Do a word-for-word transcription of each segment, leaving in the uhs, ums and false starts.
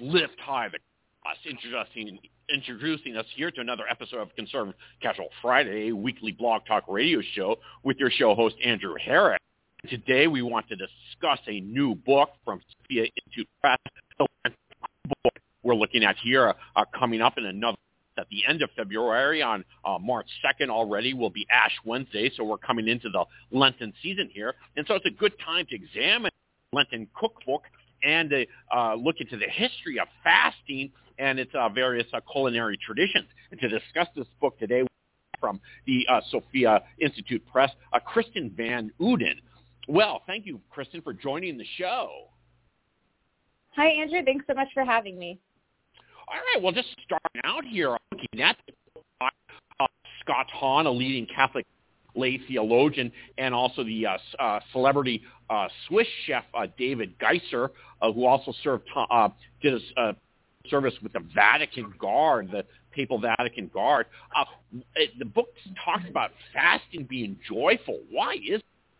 lift high the us, introducing, introducing us here to another episode of Conservative Casual Friday, a weekly blog talk radio show with your show host, Andrew Herrick. Today we want to discuss a new book from Sophia Institute Press. The book we're looking at here uh, coming up in another at the end of February on uh, March second already will be Ash Wednesday, so we're coming into the Lenten season here. And so it's a good time to examine Lenten cookbook and uh, uh, look into the history of fasting and its uh, various uh, culinary traditions. And to discuss this book today from the uh, Sophia Institute Press, uh, Kristen Van Uden. Well, thank you, Kristen, for joining the show. Hi, Andrew. Thanks so much for having me. All right. Well, just starting out here, looking at uh, Scott Hahn, a leading Catholic lay theologian, and also the uh, uh, celebrity uh, Swiss chef uh, David Geiser, uh, who also served uh, did a uh, service with the Vatican Guard, the Papal Vatican Guard. Uh, it, the book talks about fasting being joyful. Why is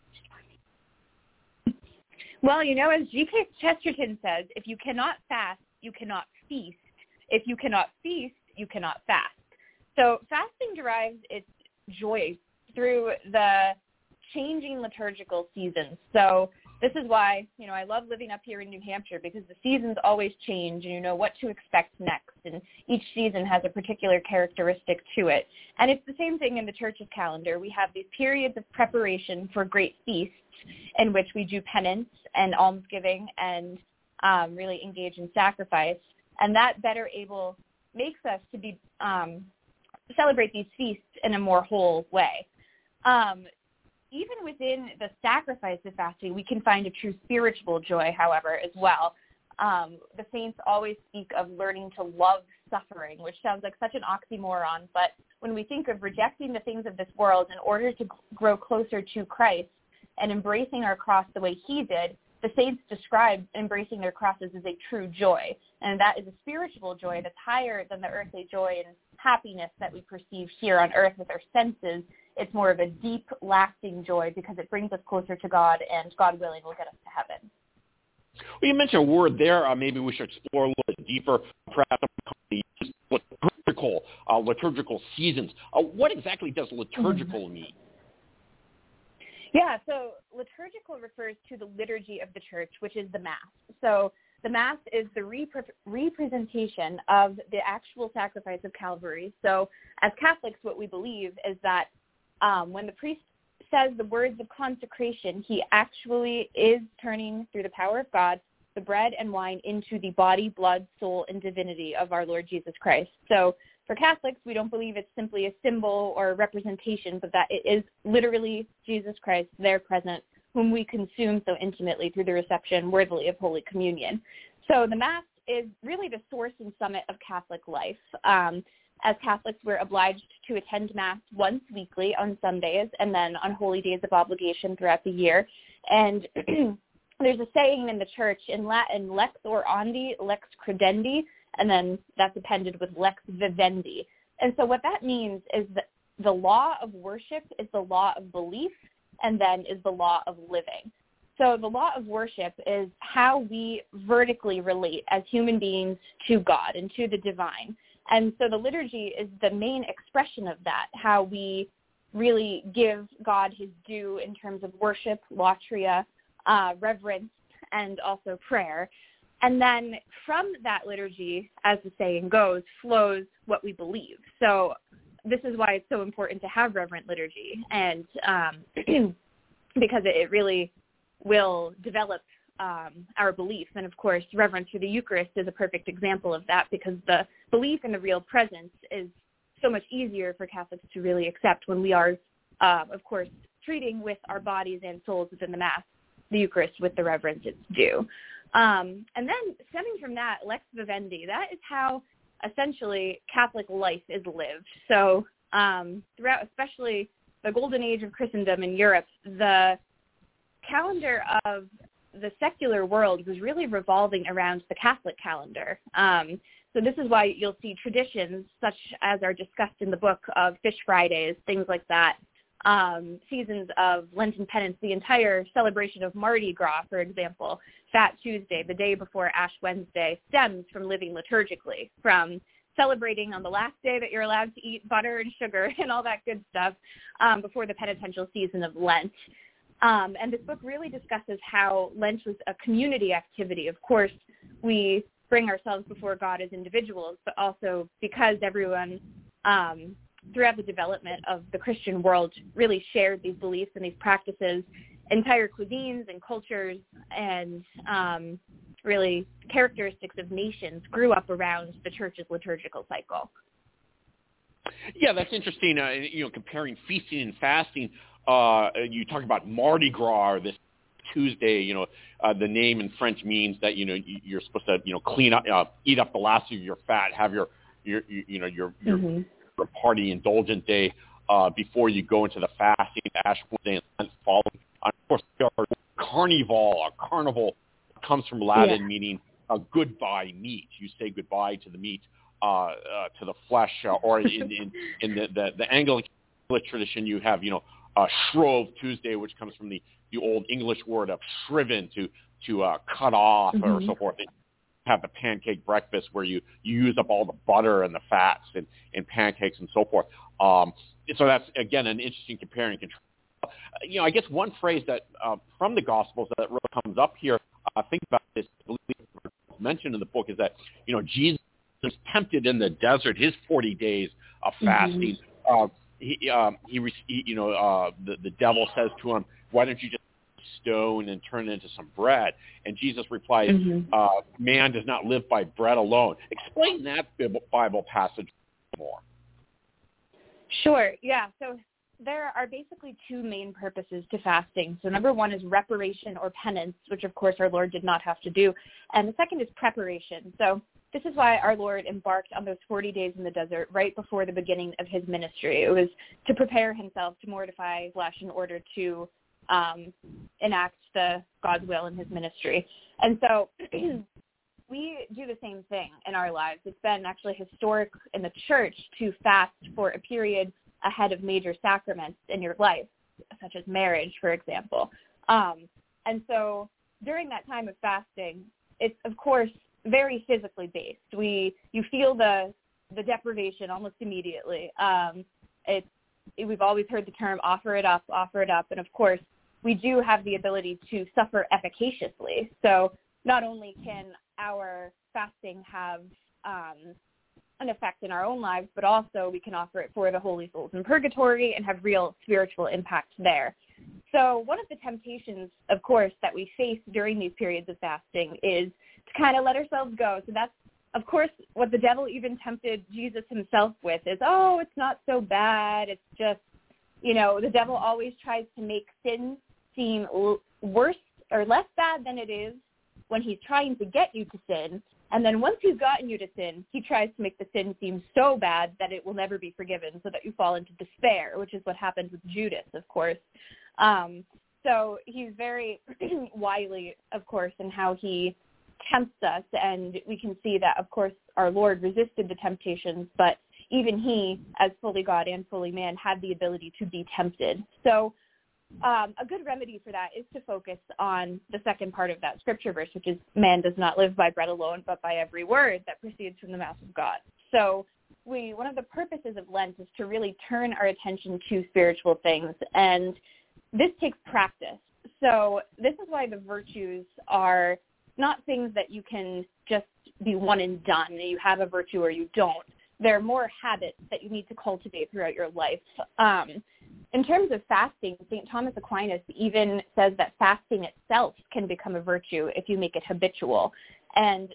it? Well, you know, as G K Chesterton says, if you cannot fast, you cannot feast. If you cannot feast, you cannot fast. So fasting derives its joy through the changing liturgical seasons. So this is why, you know, I love living up here in New Hampshire, because the seasons always change and you know what to expect next. And each season has a particular characteristic to it. And it's the same thing in the church's calendar. We have these periods of preparation for great feasts in which we do penance and almsgiving and um, really engage in sacrifice. And that better able makes us to be um, celebrate these feasts in a more whole way. Um, even within the sacrifice of fasting, we can find a true spiritual joy, however, as well. Um, the saints always speak of learning to love suffering, which sounds like such an oxymoron. But when we think of rejecting the things of this world in order to grow closer to Christ and embracing our cross the way he did, the saints describe embracing their crosses as a true joy. And that is a spiritual joy that's higher than the earthly joy and happiness that we perceive here on earth with our senses. It's more of a deep, lasting joy because it brings us closer to God, and God willing will get us to heaven. Well, you mentioned a word there. Uh, maybe we should explore a little bit deeper, perhaps the liturgical, uh, liturgical seasons. Uh, what exactly does liturgical mm-hmm. mean? Yeah, so liturgical refers to the liturgy of the church, which is the Mass. So the Mass is the rep- representation of the actual sacrifice of Calvary. So as Catholics, what we believe is that um, when the priest says the words of consecration, he actually is turning, through the power of God, the bread and wine into the body, blood, soul, and divinity of our Lord Jesus Christ. So for Catholics, we don't believe it's simply a symbol or a representation, but that it is literally Jesus Christ, there present, whom we consume so intimately through the reception worthily of Holy Communion. So the Mass is really the source and summit of Catholic life. Um, as Catholics, we're obliged to attend Mass once weekly on Sundays and then on holy days of obligation throughout the year. And there's a saying in the church in Latin, lex orandi, lex credendi, and then that's appended with lex vivendi. And so what that means is that the law of worship is the law of belief, and then is the law of living. So the law of worship is how we vertically relate as human beings to God and to the divine. And so the liturgy is the main expression of that, how we really give God his due in terms of worship, latria, uh, reverence, and also prayer. And then from that liturgy, as the saying goes, flows what we believe. So this is why it's so important to have reverent liturgy, and um, because it really will develop um, our belief. And of course, reverence for the Eucharist is a perfect example of that, because the belief in the real presence is so much easier for Catholics to really accept when we are, uh, of course, treating with our bodies and souls within the Mass, the Eucharist, with the reverence it's due. Um, and then stemming from that, lex vivendi, that is how essentially Catholic life is lived. So um, throughout, especially the golden age of Christendom in Europe, the calendar of the secular world was really revolving around the Catholic calendar. Um, so this is why you'll see traditions such as are discussed in the book of Fish Fridays, things like that, um, seasons of Lenten penance, the entire celebration of Mardi Gras, for example, Fat Tuesday, the day before Ash Wednesday, stems from living liturgically, from celebrating on the last day that you're allowed to eat butter and sugar and all that good stuff um, before the penitential season of Lent. Um, and this book really discusses how Lent was a community activity. Of course, we bring ourselves before God as individuals, but also because everyone um, throughout the development of the Christian world really shared these beliefs and these practices, entire cuisines and cultures and um, really characteristics of nations grew up around the church's liturgical cycle. Yeah, that's interesting. Uh, you know, comparing feasting and fasting. Uh, you talk about Mardi Gras, or this Tuesday. You know, uh, the name in French means that you know you're supposed to you know clean up, uh, eat up the last of your fat, have your your you, you know your your, mm-hmm. your party indulgent day uh, before you go into the fasting, Ash Wednesday, and following. Of course, carnival, a carnival comes from Latin yeah. meaning a goodbye meat. You say goodbye to the meat, uh, uh, to the flesh, uh, or in, in, in the, the, the Anglican tradition, you have, you know, uh, Shrove Tuesday, which comes from the, the old English word of shriven, to, to uh, cut off, mm-hmm. or so forth. They have the pancake breakfast where you, you use up all the butter and the fats and, and pancakes and so forth. Um, so that's, again, an interesting compare and contrast. You know, I guess one phrase that uh, from the Gospels that really comes up here, I uh, think about this, mentioned in the book, is that, you know, Jesus was tempted in the desert, his forty days of fasting. Mm-hmm. Uh, he, um, he, he, you know, uh, the, the devil says to him, why don't you just stone and turn it into some bread? And Jesus replies, mm-hmm. uh, man does not live by bread alone. Explain that Bible passage more. Sure, yeah. So there are basically two main purposes to fasting. So number one is reparation or penance, which of course our Lord did not have to do. And the second is preparation. So this is why our Lord embarked on those forty days in the desert right before the beginning of his ministry. It was to prepare himself to mortify flesh in order to um, enact the God's will in his ministry. And so we do the same thing in our lives. It's been actually historic in the church to fast for a period ahead of major sacraments in your life, such as marriage, for example. Um, and so during that time of fasting, it's, of course, very physically based. We You feel the the deprivation almost immediately. Um, it's, it, we've always heard the term, offer it up, offer it up. And, of course, we do have the ability to suffer efficaciously. So not only can our fasting have um, an effect in our own lives, but also we can offer it for the holy souls in purgatory and have real spiritual impact there. So one of the temptations, of course, that we face during these periods of fasting is to kind of let ourselves go. So that's, of course, what the devil even tempted Jesus himself with is, oh, it's not so bad. It's just, you know, the devil always tries to make sin seem l- worse or less bad than it is when he's trying to get you to sin. And then once he's gotten you to sin, he tries to make the sin seem so bad that it will never be forgiven, so that you fall into despair, which is what happened with Judas, of course. Um, so he's very wily, of course, in how he tempts us. And we can see that, of course, our Lord resisted the temptations, but even he, as fully God and fully man, had the ability to be tempted. So Um, a good remedy for that is to focus on the second part of that scripture verse, which is man does not live by bread alone, but by every word that proceeds from the mouth of God. So we, one of the purposes of Lent is to really turn our attention to spiritual things, and this takes practice. So this is why the virtues are not things that you can just be one and done. You have a virtue or you don't. They're more habits that you need to cultivate throughout your life. Um, In terms of fasting, Saint Thomas Aquinas even says that fasting itself can become a virtue if you make it habitual. And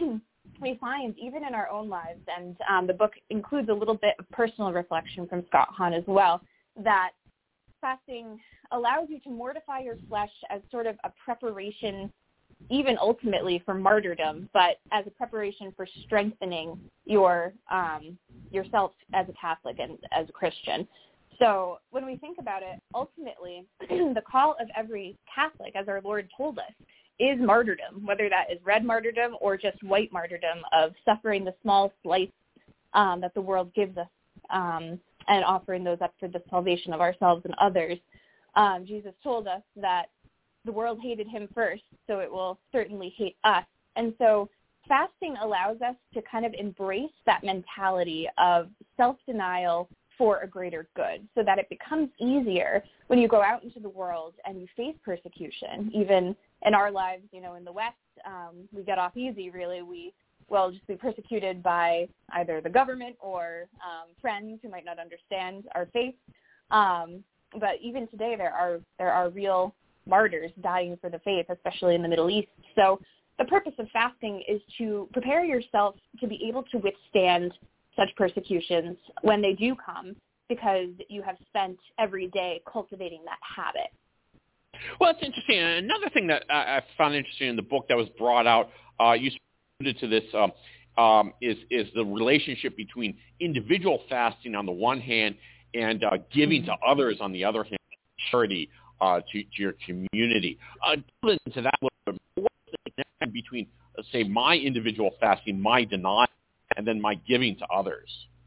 we find even in our own lives, and um, the book includes a little bit of personal reflection from Scott Hahn as well, that fasting allows you to mortify your flesh as sort of a preparation, even ultimately for martyrdom, but as a preparation for strengthening your um, yourself as a Catholic and as a Christian. So when we think about it, ultimately, the call of every Catholic, as our Lord told us, is martyrdom, whether that is red martyrdom or just white martyrdom of suffering the small slice um, that the world gives us um, and offering those up for the salvation of ourselves and others. Um, Jesus told us that the world hated him first, so it will certainly hate us. And so fasting allows us to kind of embrace that mentality of self-denial for a greater good, so that it becomes easier when you go out into the world and you face persecution. Even in our lives, you know, in the West, um, we get off easy, really. We will just be persecuted by either the government or um, friends who might not understand our faith. Um, but even today, there are there are real martyrs dying for the faith, especially in the Middle East. So the purpose of fasting is to prepare yourself to be able to withstand such persecutions when they do come, because you have spent every day cultivating that habit. Well, it's interesting. Another thing that I, I found interesting in the book that was brought out, uh, you alluded to this, um, um, is is the relationship between individual fasting on the one hand and uh, giving to others on the other hand, charity uh, to, to your community. Uh, to that a little bit, what's the connection between, uh, say, my individual fasting, my denial, and then my giving to others?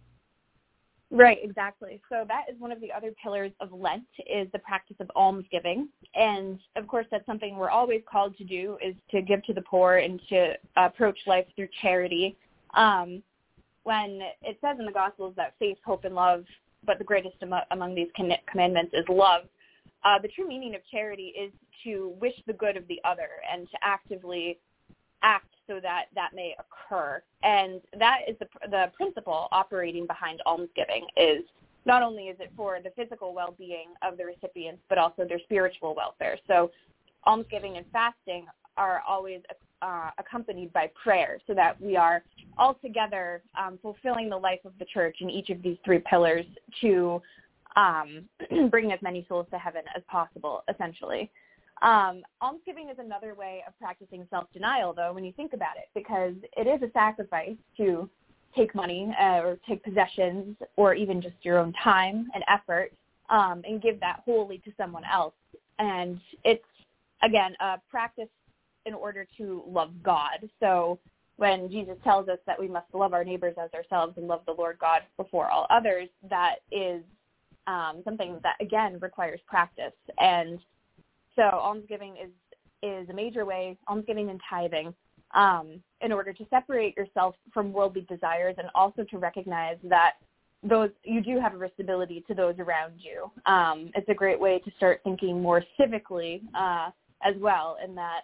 Right, exactly. So that is one of the other pillars of Lent, is the practice of almsgiving. And, of course, that's something we're always called to do, is to give to the poor and to uh, approach life through charity. Um, when it says in the Gospels that faith, hope, and love, but the greatest am- among these con- commandments is love, uh, the true meaning of charity is to wish the good of the other and to actively act so that that may occur. And that is the, the principle operating behind almsgiving. Is not only is it for the physical well-being of the recipients, but also their spiritual welfare. So almsgiving and fasting are always uh, accompanied by prayer, so that we are all together um, fulfilling the life of the church in each of these three pillars to um, bring as many souls to heaven as possible, essentially. Um, almsgiving is another way of practicing self-denial, though, when you think about it, because it is a sacrifice to take money uh, or take possessions or even just your own time and effort um, and give that wholly to someone else. And it's, again, a practice in order to love God. So when Jesus tells us that we must love our neighbors as ourselves and love the Lord God before all others, that is um, something that, again, requires practice. And so almsgiving is, is a major way, almsgiving and tithing, um, in order to separate yourself from worldly desires and also to recognize that those you do have a responsibility to those around you. Um, it's a great way to start thinking more civically uh, as well, in that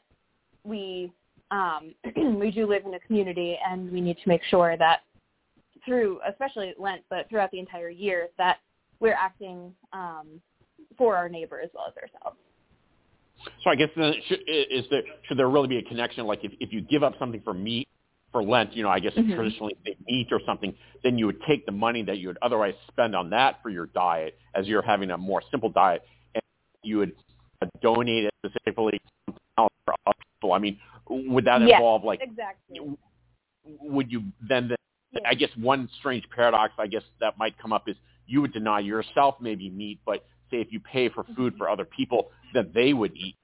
we um, we do live in a community, and we need to make sure that through, especially Lent, but throughout the entire year, that we're acting um, for our neighbor as well as ourselves. So I guess then should, is there, should there really be a connection? Like if, if you give up something for meat, for Lent, you know, I guess mm-hmm. traditionally say meat or something, then you would take the money that you would otherwise spend on that for your diet, as you're having a more simple diet, and you would donate it specifically for other people. I mean, would that yes, involve like, exactly. would you then, then yes. I guess one strange paradox, I guess that might come up is you would deny yourself maybe meat, but say if you pay for food for other people, that they would eat.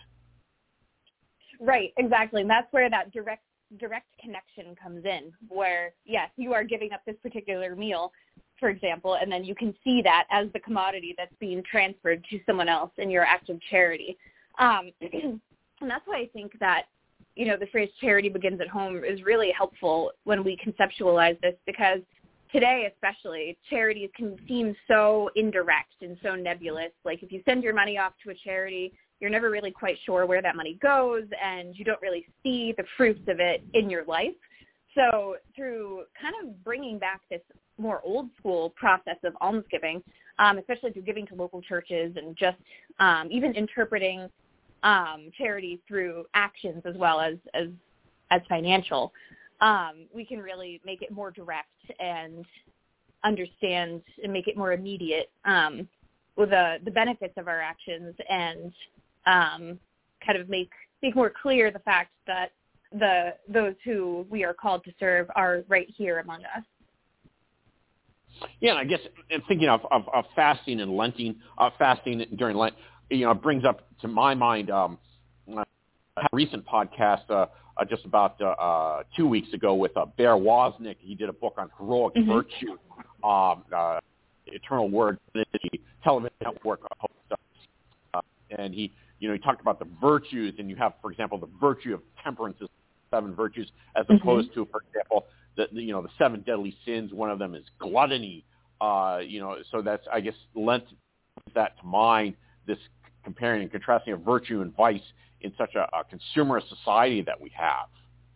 Right, exactly. And that's where that direct direct connection comes in, where, yes, you are giving up this particular meal, for example, and then you can see that as the commodity that's being transferred to someone else in your act of charity. Um, and that's why I think that, you know, the phrase charity begins at home is really helpful when we conceptualize this, because today especially, charities can seem so indirect and so nebulous. Like if you send your money off to a charity, you're never really quite sure where that money goes, and you don't really see the fruits of it in your life. So through kind of bringing back this more old school process of almsgiving, um, especially through giving to local churches and just um, even interpreting um, charity through actions as well as, as, as financial, um, we can really make it more direct and understand and make it more immediate um, with the, the benefits of our actions, and um, kind of make make more clear the fact that the those who we are called to serve are right here among us. Yeah, and I guess and thinking of, of, of fasting and Lenting, uh, fasting during Lent, you know, it brings up to my mind um, a recent podcast uh, uh, just about uh, uh, two weeks ago with uh, Bear Wozniak. He did a book on heroic mm-hmm. virtue. Um, uh, Eternal Word television network host, uh, and he, you know, he talked about the virtues, and you have, for example, the virtue of temperance is seven virtues, as opposed mm-hmm. to, for example, the, the you know the seven deadly sins. One of them is gluttony. Uh, you know, so that's, I guess, lent that to mind. This comparing and contrasting of virtue and vice in such a, a consumerist society that we have.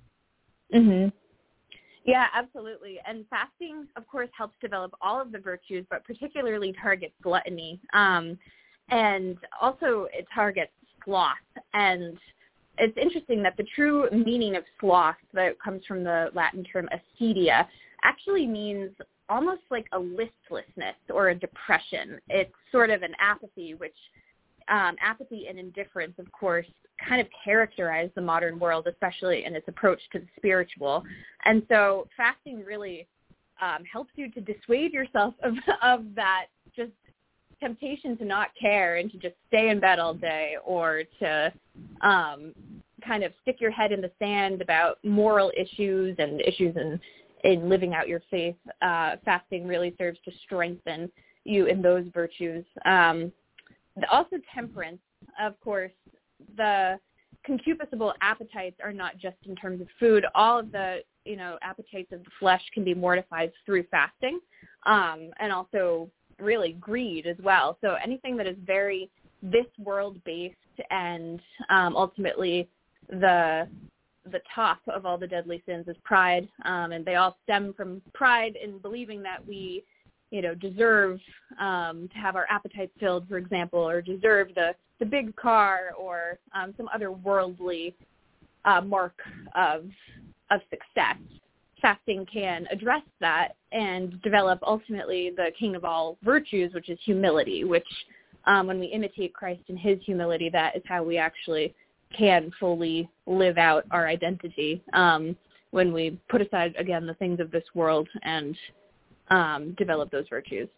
Mm-hmm. Yeah, absolutely. And fasting, of course, helps develop all of the virtues, but particularly targets gluttony. Um, and also it targets sloth. And it's interesting that the true meaning of sloth, that comes from the Latin term acedia, actually means almost like a listlessness or a depression. It's sort of an apathy, which um, apathy and indifference, of course, kind of characterize the modern world, especially in its approach to the spiritual. And so fasting really um, helps you to dissuade yourself of, of that just temptation to not care and to just stay in bed all day, or to um, kind of stick your head in the sand about moral issues and issues in, in living out your faith. Uh, fasting really serves to strengthen you in those virtues. Um, also temperance, of course. The concupiscible appetites are not just in terms of food. All of the, you know, appetites of the flesh can be mortified through fasting, um, and also really greed as well. So anything that is very this world based, and um, ultimately the the top of all the deadly sins is pride, um, and they all stem from pride in believing that we, you know, deserve um, to have our appetites filled, for example, or deserve the, the big car, or um, some other worldly uh, mark of of success. Fasting can address that and develop ultimately the king of all virtues, which is humility, which um, when we imitate Christ in his humility, that is how we actually can fully live out our identity, um, when we put aside, again, the things of this world and um, develop those virtues.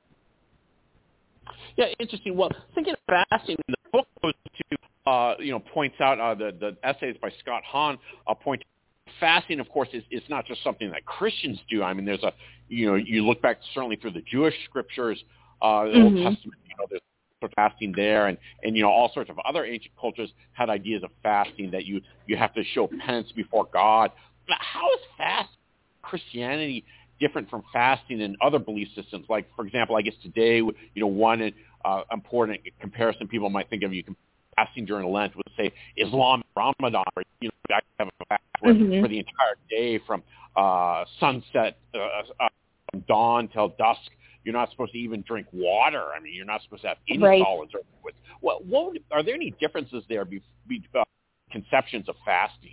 Yeah, interesting. Well, thinking of fasting, the book goes to, uh, you know, points out uh, the, the essays by Scott Hahn uh, point fasting, of course, is, is not just something that Christians do. I mean, there's a, you know, you look back certainly through the Jewish scriptures, uh, the mm-hmm. Old Testament, you know, there's sort of fasting there, and, and, you know, all sorts of other ancient cultures had ideas of fasting, that you, you have to show penance before God. But how is fast Christianity different from fasting in other belief systems? Like, for example, I guess today, you know, one uh, important comparison people might think of, you can fasting during Lent would say Islam Ramadan, or, you know, I have a fast for, mm-hmm. for the entire day from uh, sunset, uh, uh, from dawn till dusk. You're not supposed to even drink water. I mean, you're not supposed to have any right. solids or liquids. What, what would, are there any differences there, be, be, uh, conceptions of fasting?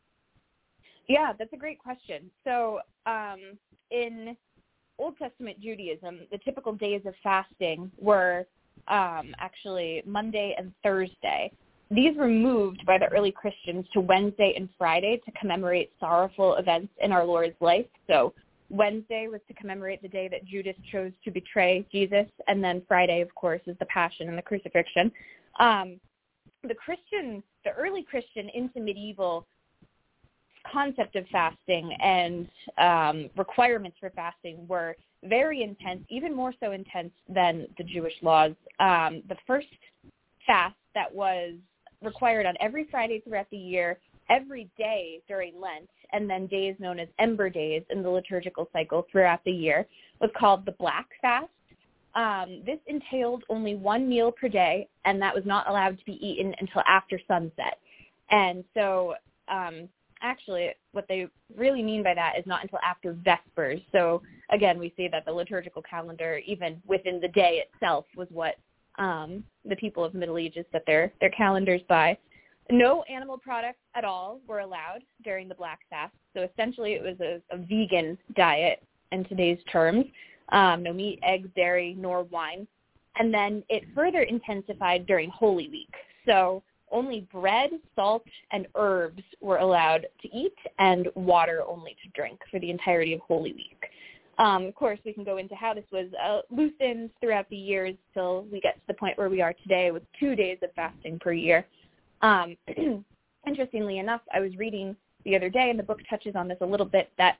Yeah, that's a great question. So um, in Old Testament Judaism, the typical days of fasting were um, actually Monday and Thursday. These were moved by the early Christians to Wednesday and Friday to commemorate sorrowful events in our Lord's life. So Wednesday was to commemorate the day that Judas chose to betray Jesus, and then Friday, of course, is the Passion and the Crucifixion. Um, the Christian, the early Christian into medieval concept of fasting and um, requirements for fasting were very intense, even more so intense than the Jewish laws. Um, the first fast that was required on every Friday throughout the year, every day during Lent, and then days known as Ember Days in the liturgical cycle throughout the year, was called the Black Fast. Um, this entailed only one meal per day, and that was not allowed to be eaten until after sunset. And so um, actually what they really mean by that is not until after Vespers. So again, we see that the liturgical calendar, even within the day itself, was what um, the people of the Middle Ages set their, their calendars by. No animal products at all were allowed during the Black Fast. So essentially it was a, a vegan diet in today's terms. Um, no meat, eggs, dairy, nor wine. And then it further intensified during Holy Week. So only bread, salt, and herbs were allowed to eat, and water only to drink for the entirety of Holy Week. Um, of course, we can go into how this was uh, loosened throughout the years till we get to the point where we are today with two days of fasting per year. Um, interestingly enough, I was reading the other day, and the book touches on this a little bit, that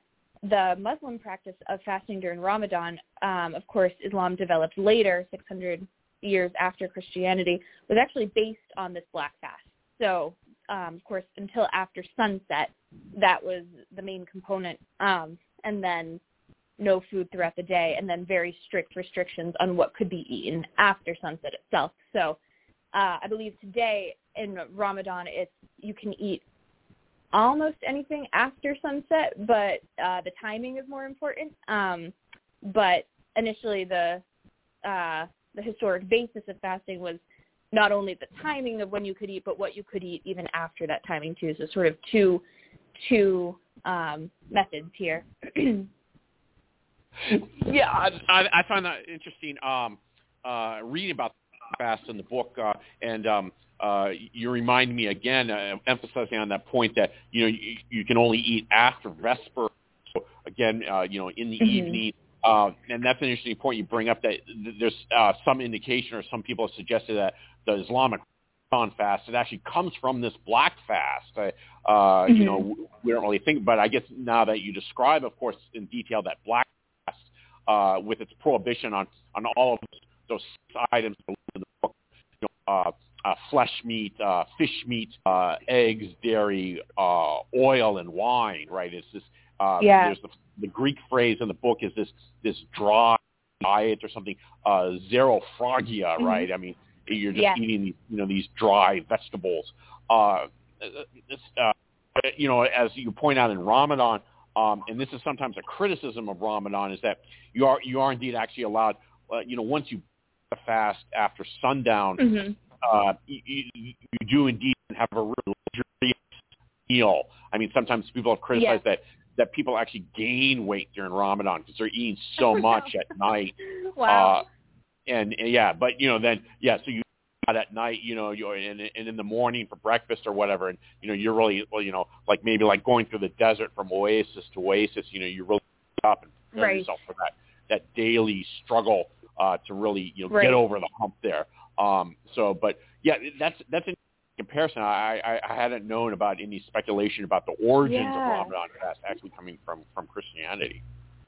the Muslim practice of fasting during Ramadan, um, of course, Islam developed later, six hundred years after Christianity, was actually based on this black fast. So, um, of course, until after sunset, that was the main component, um, and then no food throughout the day, and then very strict restrictions on what could be eaten after sunset itself. So uh, I believe today in Ramadan, it's you can eat almost anything after sunset, but uh, the timing is more important. Um, but initially, the uh, the historic basis of fasting was not only the timing of when you could eat, but what you could eat even after that timing too. So sort of two two um, methods here. Yeah, I, I, I find that interesting. Um, uh, reading about fast in the book, uh, and um, uh, you remind me again, uh, emphasizing on that point that you know you, you can only eat after Vesper. So again, uh, you know, in the mm-hmm. evening, uh, and that's an interesting point you bring up. That there's uh, some indication, or some people have suggested that the Islamic fast it actually comes from this black fast. Uh, mm-hmm. You know, we don't really think, but I guess now that you describe, of course, in detail that black fast uh, with its prohibition on, on all of those, those items in the book, you know, uh, uh, flesh meat, uh, fish meat, uh, eggs, dairy, uh, oil, and wine. Right? It's this. Uh, yeah. There's the, the Greek phrase in the book is this this dry diet or something, uh, xerophagia. Mm-hmm. Right? I mean. You're just yeah. eating, you know, these dry vegetables. Uh, this, uh, you know, as you point out in Ramadan, um, and this is sometimes a criticism of Ramadan, is that you are you are indeed actually allowed, uh, you know, once you fast after sundown, mm-hmm. uh, you, you, you do indeed have a really luxurious meal. I mean, sometimes people have criticized yeah. that that people actually gain weight during Ramadan because they're eating so much at night. Wow. Uh, And, and yeah, but you know, then yeah, so you out at night, you know, you're and, and in the morning for breakfast or whatever, and you know, you're really well, you know, like maybe like going through the desert from oasis to oasis, you know, you really up and prepare right. yourself for that that daily struggle uh, to really you know right. get over the hump there. Um, so, but yeah, that's that's in comparison. I, I I hadn't known about any speculation about the origins yeah. of Ramadan fast actually coming from from Christianity.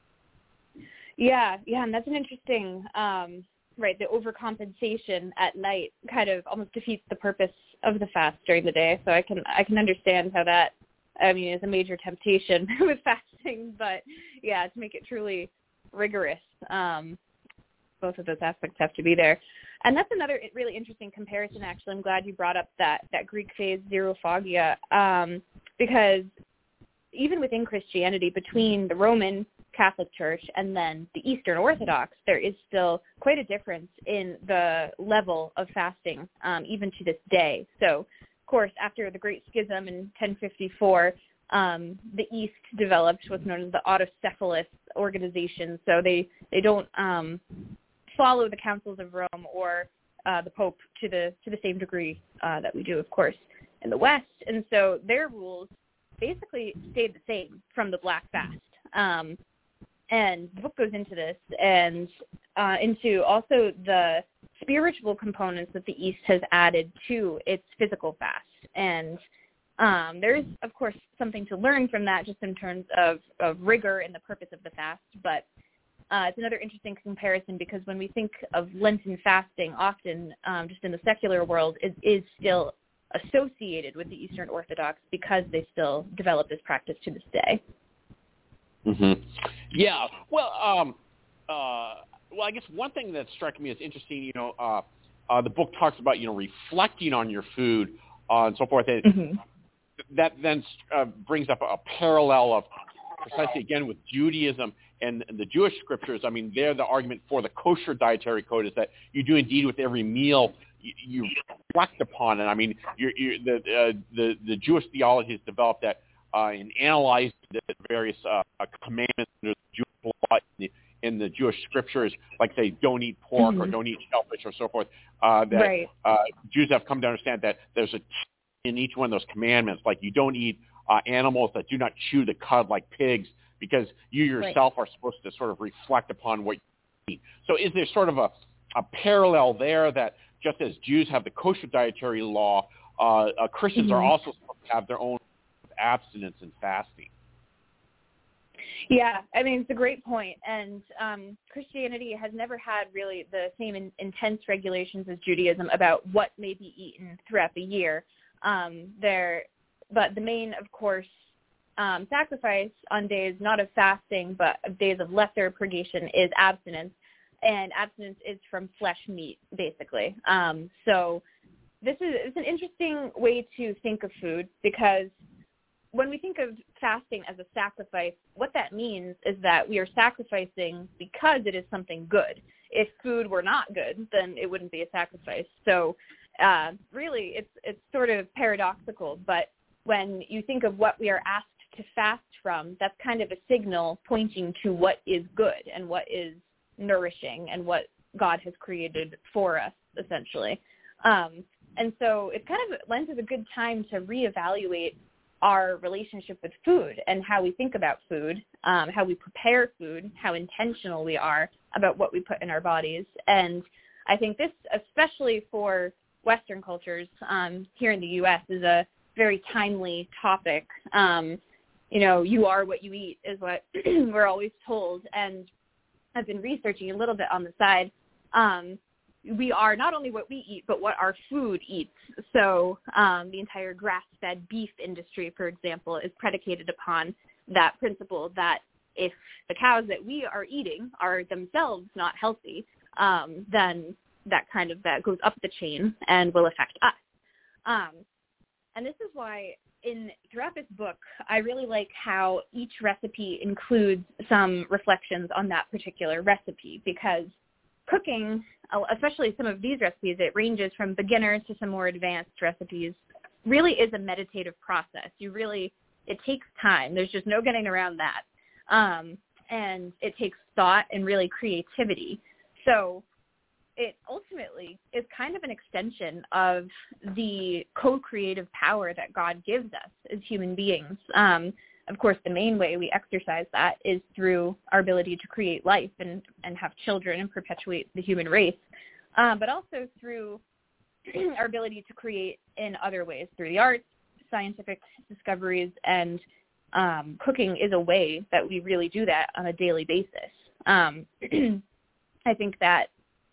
Yeah, yeah, and that's an interesting. Um, Right, the overcompensation at night kind of almost defeats the purpose of the fast during the day. So I can I can understand how that, I mean, is a major temptation with fasting. But yeah, to make it truly rigorous, um, both of those aspects have to be there. And that's another really interesting comparison. Actually, I'm glad you brought up that that Greek phase, xerophagia, um, because even within Christianity, between the Roman Catholic Church and then the Eastern Orthodox, there is still quite a difference in the level of fasting, um, even to this day. So, of course, after the Great Schism in ten fifty-four, um, the East developed what's known as the autocephalous organization. So they, they don't um, follow the councils of Rome or uh, the Pope to the to the same degree uh, that we do, of course, in the West. And so their rules basically stayed the same from the Black Fast. Um, And the book goes into this and uh, into also the spiritual components that the East has added to its physical fast. And um, there is, of course, something to learn from that just in terms of, of rigor and the purpose of the fast. But uh, it's another interesting comparison because when we think of Lenten fasting, often um, just in the secular world, it is still associated with the Eastern Orthodox because they still develop this practice to this day. Mm-hmm. Yeah. Well, um, uh, well, I guess one thing that struck me as interesting, you know, uh, uh, the book talks about, you know, reflecting on your food uh, and so forth. And mm-hmm. that then uh, brings up a, a parallel of precisely, again, with Judaism and, and the Jewish scriptures. I mean, there the argument for the kosher dietary code is that you do indeed with every meal you, you reflect upon it. I mean, you're, you're, the, uh, the the Jewish theology has developed that Uh, and analyze the various uh, commandments under the Jewish law in the, in the Jewish scriptures, like say, don't eat pork mm-hmm. or don't eat shellfish or so forth. Uh, that right. uh, Jews have come to understand that there's a in each one of those commandments, like you don't eat uh, animals that do not chew the cud like pigs, because you yourself right. are supposed to sort of reflect upon what you eat. So, is there sort of a, a parallel there that just as Jews have the kosher dietary law, uh, uh, Christians mm-hmm. are also supposed to have their own abstinence and fasting? Yeah, I mean, it's a great point. And um, Christianity has never had really the same in, intense regulations as Judaism about what may be eaten throughout the year. Um, there, but the main, of course, um, sacrifice on days not of fasting, but of days of lesser purgation is abstinence. And abstinence is from flesh meat, basically. Um, so this is it's an interesting way to think of food, because when we think of fasting as a sacrifice, what that means is that we are sacrificing because it is something good. If food were not good, then it wouldn't be a sacrifice. So uh, really, it's it's sort of paradoxical. But when you think of what we are asked to fast from, that's kind of a signal pointing to what is good and what is nourishing and what God has created for us, essentially. Um, and so it kind of lends us a good time to reevaluate our relationship with food and how we think about food, um, how we prepare food, how intentional we are about what we put in our bodies. And I think this, especially for Western cultures um, here in the U S, is a very timely topic. Um, you know, you are what you eat is what we're always told. And I've been researching a little bit on the side. Um, we are not only what we eat, but what our food eats. So um, the entire grass-fed beef industry, for example, is predicated upon that principle that if the cows that we are eating are themselves not healthy, um, then that kind of that goes up the chain and will affect us. Um, and this is why in throughout this book, I really like how each recipe includes some reflections on that particular recipe, because cooking, especially some of these recipes, it ranges from beginners to some more advanced recipes, really is a meditative process. You really, it takes time. There's just no getting around that. Um, and it takes thought and really creativity. So it ultimately is kind of an extension of the co-creative power that God gives us as human beings. Um, of course, the main way we exercise that is through our ability to create life and, and have children and perpetuate the human race, um, but also through our ability to create in other ways, through the arts, scientific discoveries, and um, cooking is a way that we really do that on a daily basis. Um, I think that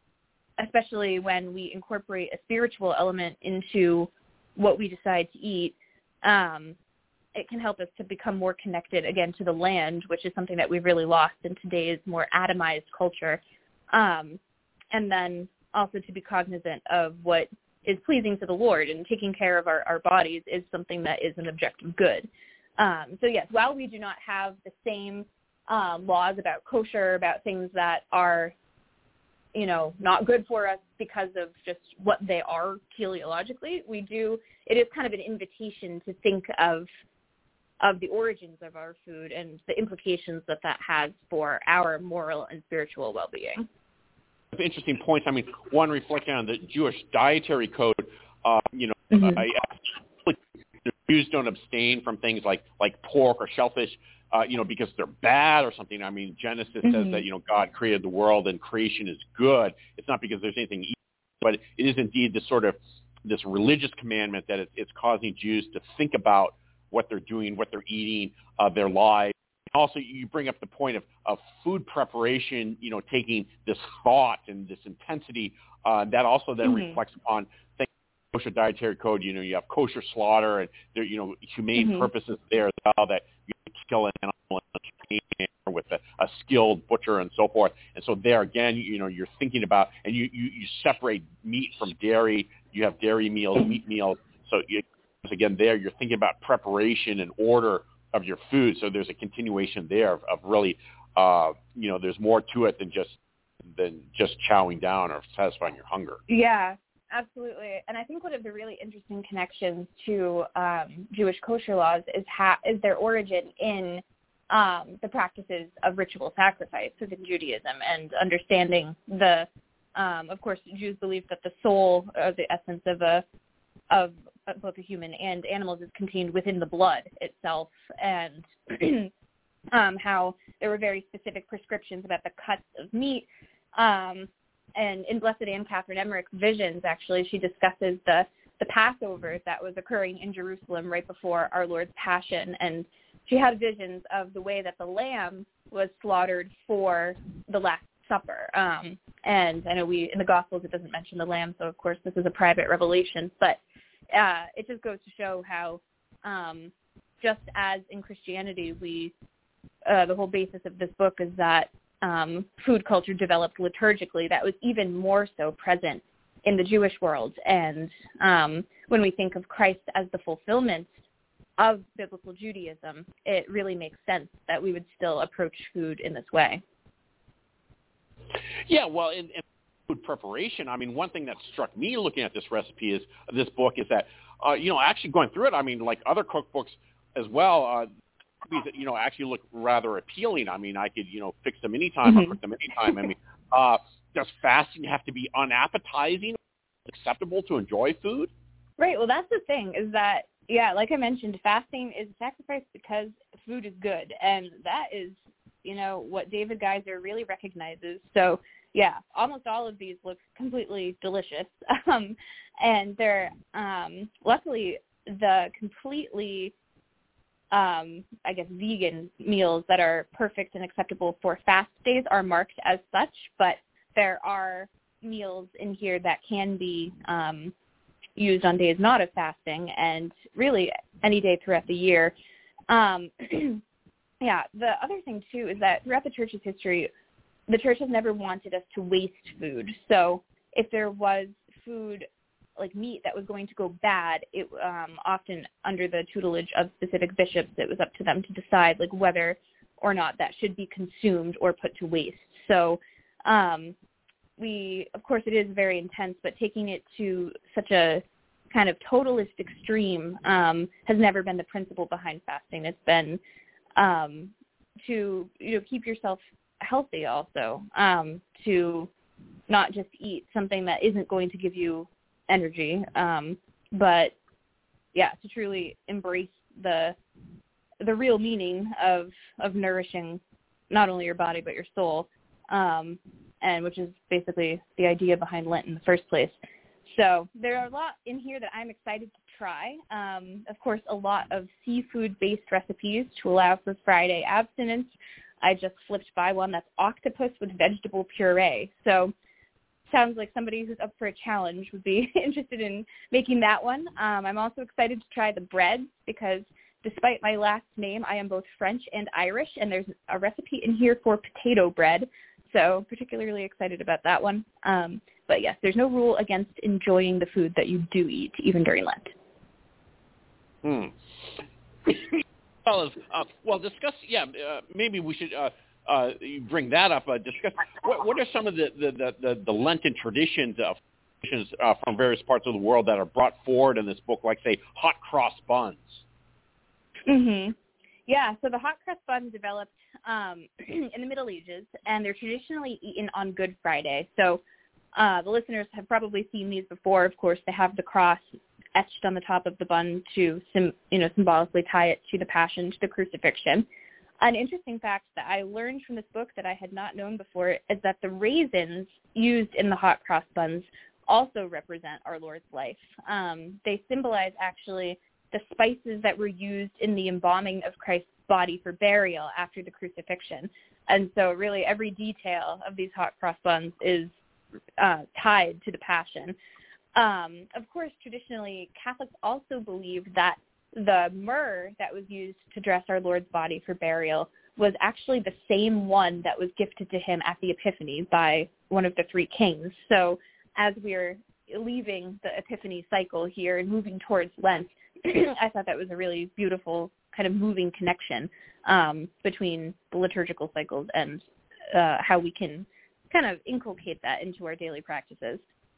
especially when we incorporate a spiritual element into what we decide to eat, um, it can help us to become more connected, again, to the land, which is something that we've really lost in today's more atomized culture. Um, and then also to be cognizant of what is pleasing to the Lord, and taking care of our, our bodies is something that is an objective good. Um, so, yes, while we do not have the same um, laws about kosher, about things that are you know, not good for us because of just what they are teleologically, we do, it is kind of an invitation to think of of the origins of our food and the implications that that has for our moral and spiritual well-being. Interesting points. I mean, one, reflecting on the Jewish dietary code, uh, you know, Mm-hmm. I, I, the Jews don't abstain from things like, like pork or shellfish, Uh, you know, because they're bad or something. I mean, Genesis mm-hmm. says that, you know, God created the world and creation is good. It's not because there's anything evil, but it is indeed this sort of, this religious commandment that it, it's causing Jews to think about what they're doing, what they're eating, uh, their lives. Also, you bring up the point of, of food preparation, you know, taking this thought and this intensity. Uh, that also then mm-hmm. reflects upon things like kosher dietary code. You know, you have kosher slaughter and there, you know, humane mm-hmm. purposes there as well, that you kill an animal with a, a skilled butcher and so forth. And so there again, you know, you're thinking about, and you, you, you separate meat from dairy. You have dairy meals, meat meals. So you, again, there you're thinking about preparation and order of your food. So there's a continuation there of, of really, uh, you know, there's more to it than just than just chowing down or satisfying your hunger. Yeah. Absolutely. And I think one of the really interesting connections to um, Jewish kosher laws is, ha- is their origin in um, the practices of ritual sacrifice within Judaism, and understanding the, um, of course, Jews believe that the soul, or the essence of a of both a human and animals, is contained within the blood itself, and um, how there were very specific prescriptions about the cuts of meat. Um, And in Blessed Anne Catherine Emmerich's visions, actually, she discusses the, the Passover that was occurring in Jerusalem right before our Lord's Passion, and she had visions of the way that the lamb was slaughtered for the Last Supper. Um, and I know we in the Gospels it doesn't mention the lamb, so of course this is a private revelation. But uh, it just goes to show how um, just as in Christianity, we uh, the whole basis of this book is that um, food culture developed liturgically. That was even more so present in the Jewish world. And um, when we think of Christ as the fulfillment of biblical Judaism, it really makes sense that we would still approach food in this way. Yeah, well, in, in food preparation, I mean, one thing that struck me looking at this recipe is this book is that, uh, you know, actually going through it, I mean, like other cookbooks as well, uh, that, you know, actually look rather appealing. I mean, I could, you know, fix them anytime Mm-hmm. or cook them anytime. I mean, uh, does fasting have to be unappetizing, acceptable to enjoy food? Right. Well, that's the thing is that, yeah, like I mentioned, fasting is a sacrifice because food is good. And that is, you know, what David Geiser really recognizes. So, yeah, almost all of these look completely delicious. Um, and they're, um, luckily, the completely, um, I guess, vegan meals that are perfect and acceptable for fast days are marked as such. But there are meals in here that can be um, used on days not of fasting and really any day throughout the year. Um, yeah, the other thing, too, is that throughout the church's history, the church has never wanted us to waste food. So if there was food like meat that was going to go bad, it um, often under the tutelage of specific bishops, it was up to them to decide like whether or not that should be consumed or put to waste. So um, we, of course, it is very intense, but taking it to such a kind of totalist extreme um, has never been the principle behind fasting. It's been um, to, you know, keep yourself healthy also, um, to not just eat something that isn't going to give you energy, um, but, yeah, to truly embrace the the real meaning of, of nourishing not only your body but your soul, um, and which is basically the idea behind Lent in the first place. So there are a lot in here that I'm excited to try. Um, of course, a lot of seafood-based recipes to allow for Friday abstinence. I just flipped by one that's octopus with vegetable puree. So sounds like somebody who's up for a challenge would be interested in making that one. Um, I'm also excited to try the breads because despite my last name, I am both French and Irish, and there's a recipe in here for potato bread. So particularly excited about that one. Um, but yes, there's no rule against enjoying the food that you do eat, even during Lent. Hmm. well, uh, well, discuss, yeah, uh, maybe we should uh, uh, bring that up. Uh, discuss, what, what are some of the, the, the, the, the Lenten traditions uh, uh, from various parts of the world that are brought forward in this book, like, say, hot cross buns? Mm-hmm. Yeah, so the hot cross bun developed um, in the Middle Ages, and they're traditionally eaten on Good Friday. So uh, the listeners have probably seen these before. Of course, they have the cross etched on the top of the bun to, sim- you know, symbolically tie it to the Passion, to the crucifixion. An interesting fact that I learned from this book that I had not known before is that the raisins used in the hot cross buns also represent our Lord's life. Um, they symbolize, actually, the spices that were used in the embalming of Christ's body for burial after the crucifixion. And so really every detail of these hot cross buns is uh, tied to the Passion. Um, of course, traditionally, Catholics also believe that the myrrh that was used to dress our Lord's body for burial was actually the same one that was gifted to him at the Epiphany by one of the three kings. So as we're leaving the Epiphany cycle here and moving towards Lent, I thought that was a really beautiful kind of moving connection um, between the liturgical cycles and uh, how we can kind of inculcate that into our daily practices.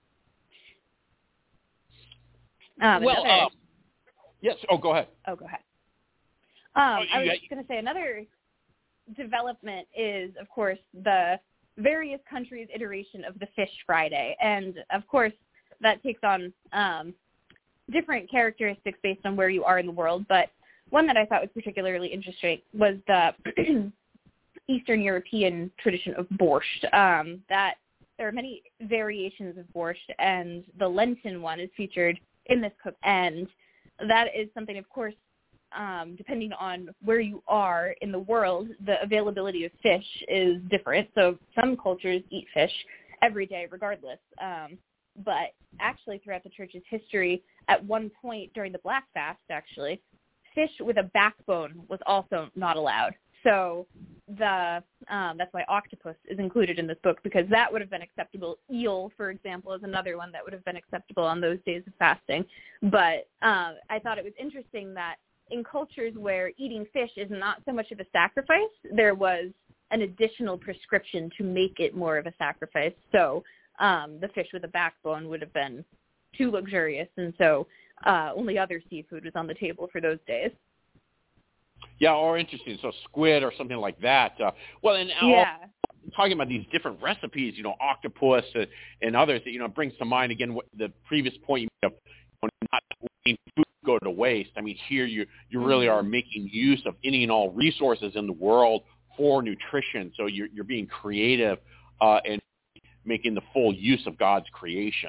Um, well, another, uh, yes. Oh, go ahead. Oh, go ahead. Um, oh, I was yeah. just going to say another development is, of course, the various countries' iteration of the Fish Friday. And, of course, that takes on um, different characteristics based on where you are in the world. But one that I thought was particularly interesting was the Eastern European tradition of borscht. Um, that there are many variations of borscht, and the Lenten one is featured in this cook. And that is something, of course, um, depending on where you are in the world, the availability of fish is different. So some cultures eat fish every day regardless. Um, but actually throughout the church's history, at one point during the Black Fast, actually, fish with a backbone was also not allowed. So the um, that's why octopus is included in this book, because that would have been acceptable. Eel, for example, is another one that would have been acceptable on those days of fasting. But uh, I thought it was interesting that in cultures where eating fish is not so much of a sacrifice, there was an additional prescription to make it more of a sacrifice. So um, the fish with a backbone would have been too luxurious, and so uh, only other seafood was on the table for those days. Yeah, or interesting. So squid or something like that. Uh, well, and yeah. all, talking about these different recipes, you know, octopus and, and others, that, you know, brings to mind again what the previous point you made of, you know, not letting food go to waste. I mean, here you you really are making use of any and all resources in the world for nutrition. So you're you're being creative uh, and making the full use of God's creation.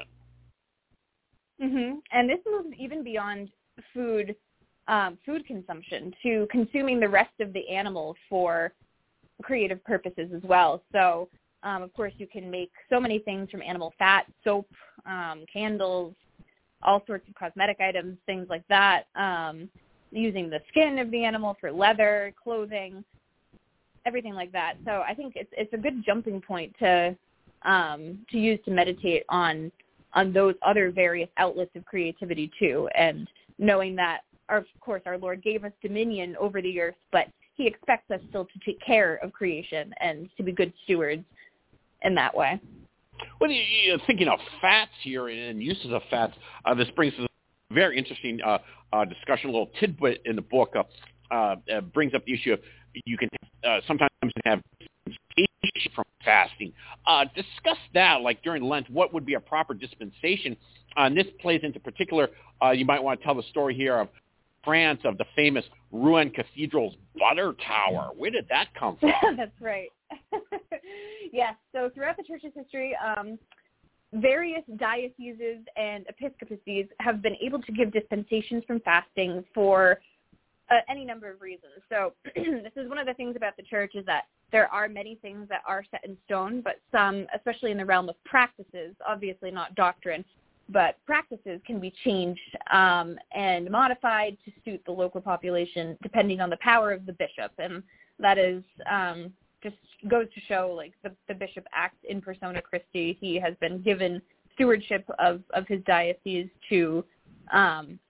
Mm-hmm. And this moves even beyond food. Um, food consumption to consuming the rest of the animal for creative purposes as well. So, um, of course, you can make so many things from animal fat, soap, um, candles, all sorts of cosmetic items, things like that, um, using the skin of the animal for leather, clothing, everything like that. So I think it's it's a good jumping point to um, to use to meditate on on those other various outlets of creativity too, and knowing that, Our, of course, our Lord gave us dominion over the earth, but he expects us still to take care of creation and to be good stewards in that way. Well, you're thinking of fats here and uses of fats. Uh, this brings us a very interesting uh, uh, discussion, a little tidbit in the book. Uh, uh, uh, brings up the issue of you can uh, sometimes have dispensation from fasting. Uh, discuss that, like during Lent, what would be a proper dispensation? Uh, and this plays into particular, uh, you might want to tell the story here of France, of the famous Rouen Cathedral's butter tower. Where did that come from? That's right. Yes. So throughout the church's history, um, various dioceses and episcopacies have been able to give dispensations from fasting for uh, any number of reasons. So this is one of the things about the church, is that there are many things that are set in stone, but some, especially in the realm of practices, obviously not doctrine, but practices can be changed um, and modified to suit the local population depending on the power of the bishop. And that is um, just goes to show, like, the, the bishop acts in persona Christi. He has been given stewardship of, of his diocese to um,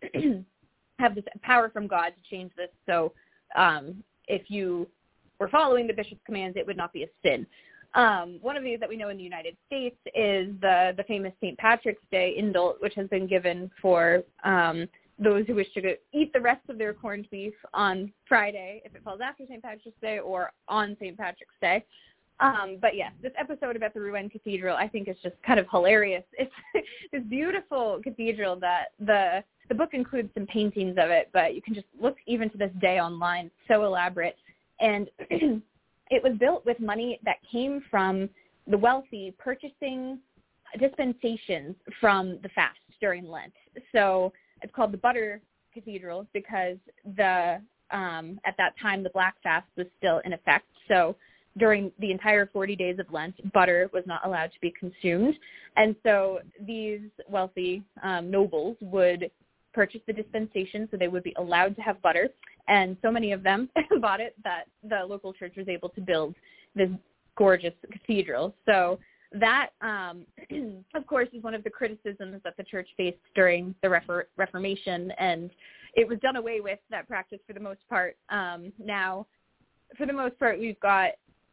have this power from God to change this. So um, if you were following the bishop's commands, it would not be a sin. Um, one of these that we know in the United States is the, the famous Saint Patrick's Day indult, which has been given for um, those who wish to go eat the rest of their corned beef on Friday, if it falls after Saint Patrick's Day, or on Saint Patrick's Day. Um, but yes, this episode about the Rouen Cathedral, I think, is just kind of hilarious. It's this beautiful cathedral that the the book includes some paintings of it, but you can just look even to this day online. It's so elaborate. And it was built with money that came from the wealthy purchasing dispensations from the fast during Lent. So it's called the Butter Cathedral because the um, at that time the Black Fast was still in effect. So during the entire forty days of Lent, butter was not allowed to be consumed. And so these wealthy um, nobles would purchase the dispensation so they would be allowed to have butter. And so many of them bought it that the local church was able to build this gorgeous cathedral. So that, um, of course, is one of the criticisms that the church faced during the Refor- Reformation. And it was done away with, that practice, for the most part. Um, now, for the most part, we've got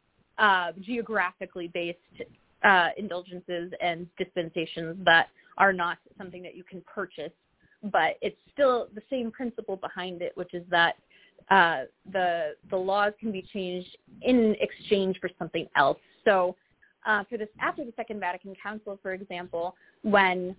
uh, geographically based uh, indulgences and dispensations that are not something that you can purchase. But it's still the same principle behind it, which is that uh, the the laws can be changed in exchange for something else. So uh, for this, after the Second Vatican Council, for example, when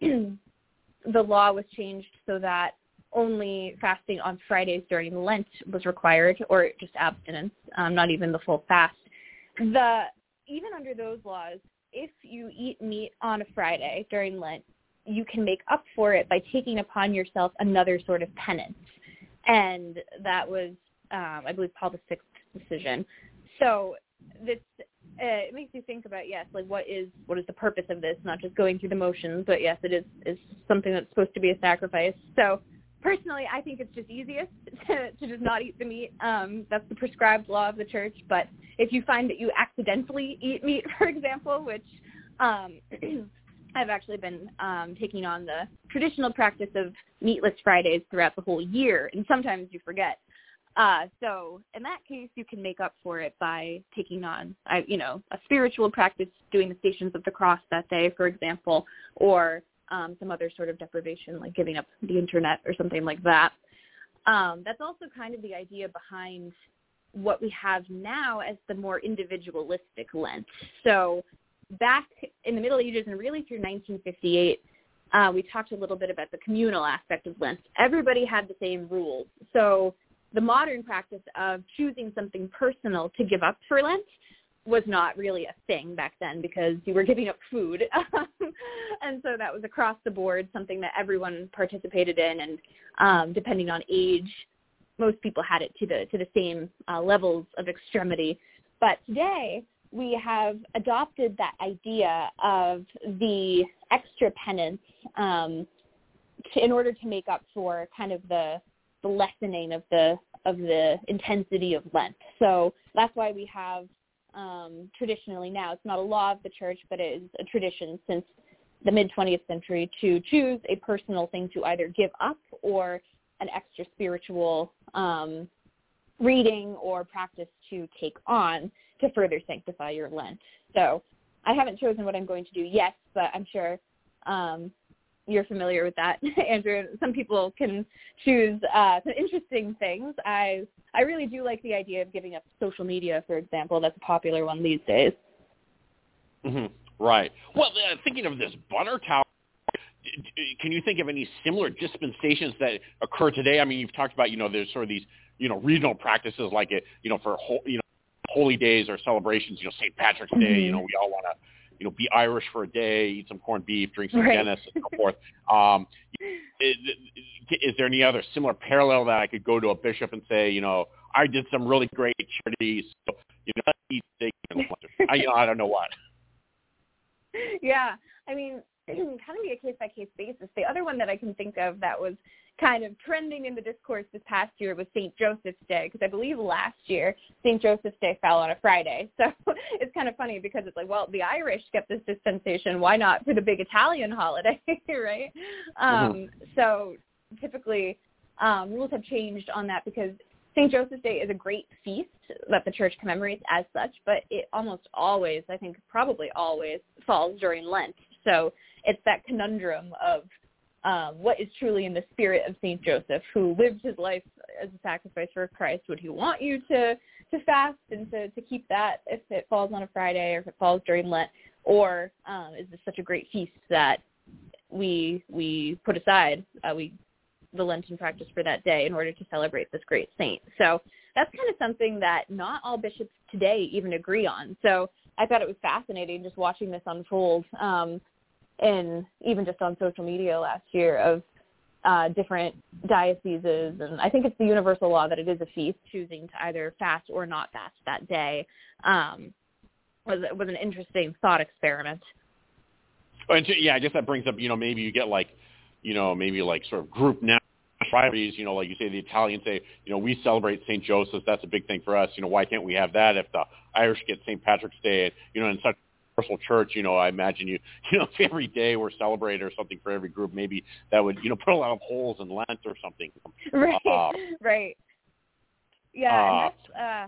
the law was changed so that only fasting on Fridays during Lent was required, or just abstinence, um, not even the full fast, the even under those laws, if you eat meat on a Friday during Lent, you can make up for it by taking upon yourself another sort of penance. and that was, um, I believe, Paul the Sixth's decision. So this uh, it makes you think about, yes, like what is what is the purpose of this? Not just going through the motions, but yes, it is is something that's supposed to be a sacrifice. So personally, I think it's just easiest to, to just not eat the meat. Um, that's the prescribed law of the church. But if you find that you accidentally eat meat, for example, which um, I've actually been um, taking on the traditional practice of meatless Fridays throughout the whole year, and sometimes you forget. Uh, so in that case, you can make up for it by taking on, uh, you know, a spiritual practice, doing the Stations of the Cross that day, for example, or um, some other sort of deprivation, like giving up the internet or something like that. Um, that's also kind of the idea behind what we have now as the more individualistic Lent. So back in the Middle Ages and really through nineteen fifty-eight, uh, we talked a little bit about the communal aspect of Lent. Everybody had the same rules. So the modern practice of choosing something personal to give up for Lent was not really a thing back then because you were giving up food. And so that was across the board, something that everyone participated in. And um, depending on age, most people had it to the to the same uh, levels of extremity. But today, we have adopted that idea of the extra penance um, to, in order to make up for kind of the the lessening of the of the intensity of Lent. So that's why we have um, traditionally now, it's not a law of the church, but it is a tradition since the mid-twentieth century to choose a personal thing to either give up or an extra spiritual um, reading or practice to take on to further sanctify your Lent. So I haven't chosen what I'm going to do yet, but I'm sure um, you're familiar with that, Andrew. Some people can choose uh, some interesting things. I I really do like the idea of giving up social media, for example. That's a popular one these days. Mm-hmm. Right. Well, uh, thinking of this Bunner Tower, can you think of any similar dispensations that occur today? I mean, you've talked about, you know, there's sort of these, you know, regional practices like, it, you know, for, you know, holy days or celebrations, you know, Saint Patrick's Day, mm-hmm. you know, we all want to, you know, be Irish for a day, eat some corned beef, drink some right. Guinness, and so forth. Um, is, is there any other similar parallel that I could go to a bishop and say, you know, I did some really great charities, so, you know, let's eat steak and lunch. I, you know, I don't know what. Yeah, I mean, kind of be a case-by-case basis. The other one that I can think of that was kind of trending in the discourse this past year was Saint Joseph's Day, because I believe last year Saint Joseph's Day fell on a Friday. So it's kind of funny because it's like, well, the Irish get this dispensation. Why not for the big Italian holiday, right? Um, mm-hmm. So typically um, rules have changed on that because Saint Joseph's Day is a great feast that the church commemorates as such, but it almost always, I think probably always, falls during Lent. So it's that conundrum of um, what is truly in the spirit of Saint Joseph, who lived his life as a sacrifice for Christ. Would he want you to, to fast and to, to keep that if it falls on a Friday or if it falls during Lent? Or um, is this such a great feast that we we put aside uh, we the Lenten practice for that day in order to celebrate this great saint? So that's kind of something that not all bishops today even agree on. So I thought it was fascinating just watching this unfold, um, and even just on social media last year of uh, different dioceses. And I think it's the universal law that it is a feast, choosing to either fast or not fast that day. Um, was was an interesting thought experiment. Oh, and yeah, I guess that brings up, you know, maybe you get like, you know, maybe like sort of group now. Rivalries, you know, like you say, the Italians say, you know, we celebrate Saint Joseph. That's a big thing for us. You know, why can't we have that if the Irish get Saint Patrick's Day? You know, in such a universal church, you know, I imagine you, you know, if every day we're celebrating or something for every group, maybe that would, you know, put a lot of holes in Lent or something. Right, uh, right. Yeah, uh, and that's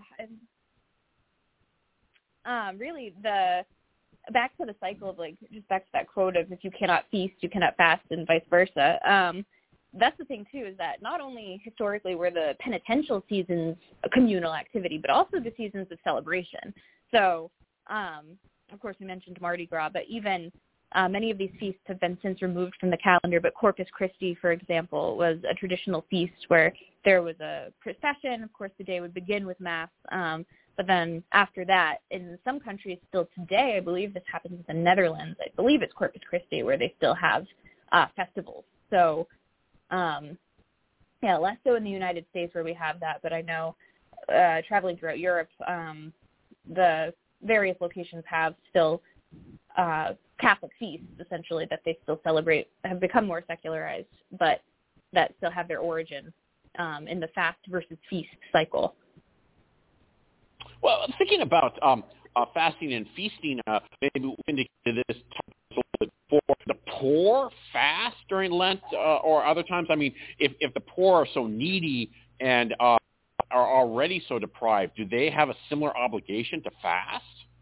uh, um, really the, back to the cycle of like, just back to that quote of if you cannot feast, you cannot fast, and vice versa. Um, That's the thing, too, is that not only historically were the penitential seasons a communal activity, but also the seasons of celebration. So, um, of course, we mentioned Mardi Gras, but even uh, many of these feasts have been since removed from the calendar. But Corpus Christi, for example, was a traditional feast where there was a procession. Of course, the day would begin with Mass. Um, but then after that, in some countries still today, I believe this happens in the Netherlands. I believe it's Corpus Christi where they still have uh, festivals. So, Um, yeah, less so in the United States where we have that, but I know uh, traveling throughout Europe, um, the various locations have still uh, Catholic feasts, essentially, that they still celebrate, have become more secularized, but that still have their origin um, in the fast versus feast cycle. Well, thinking about um, uh, fasting and feasting, uh, maybe we indicated this for the poor fast during Lent uh, or other times. I mean, if, if the poor are so needy and uh, are already so deprived, do they have a similar obligation to fast?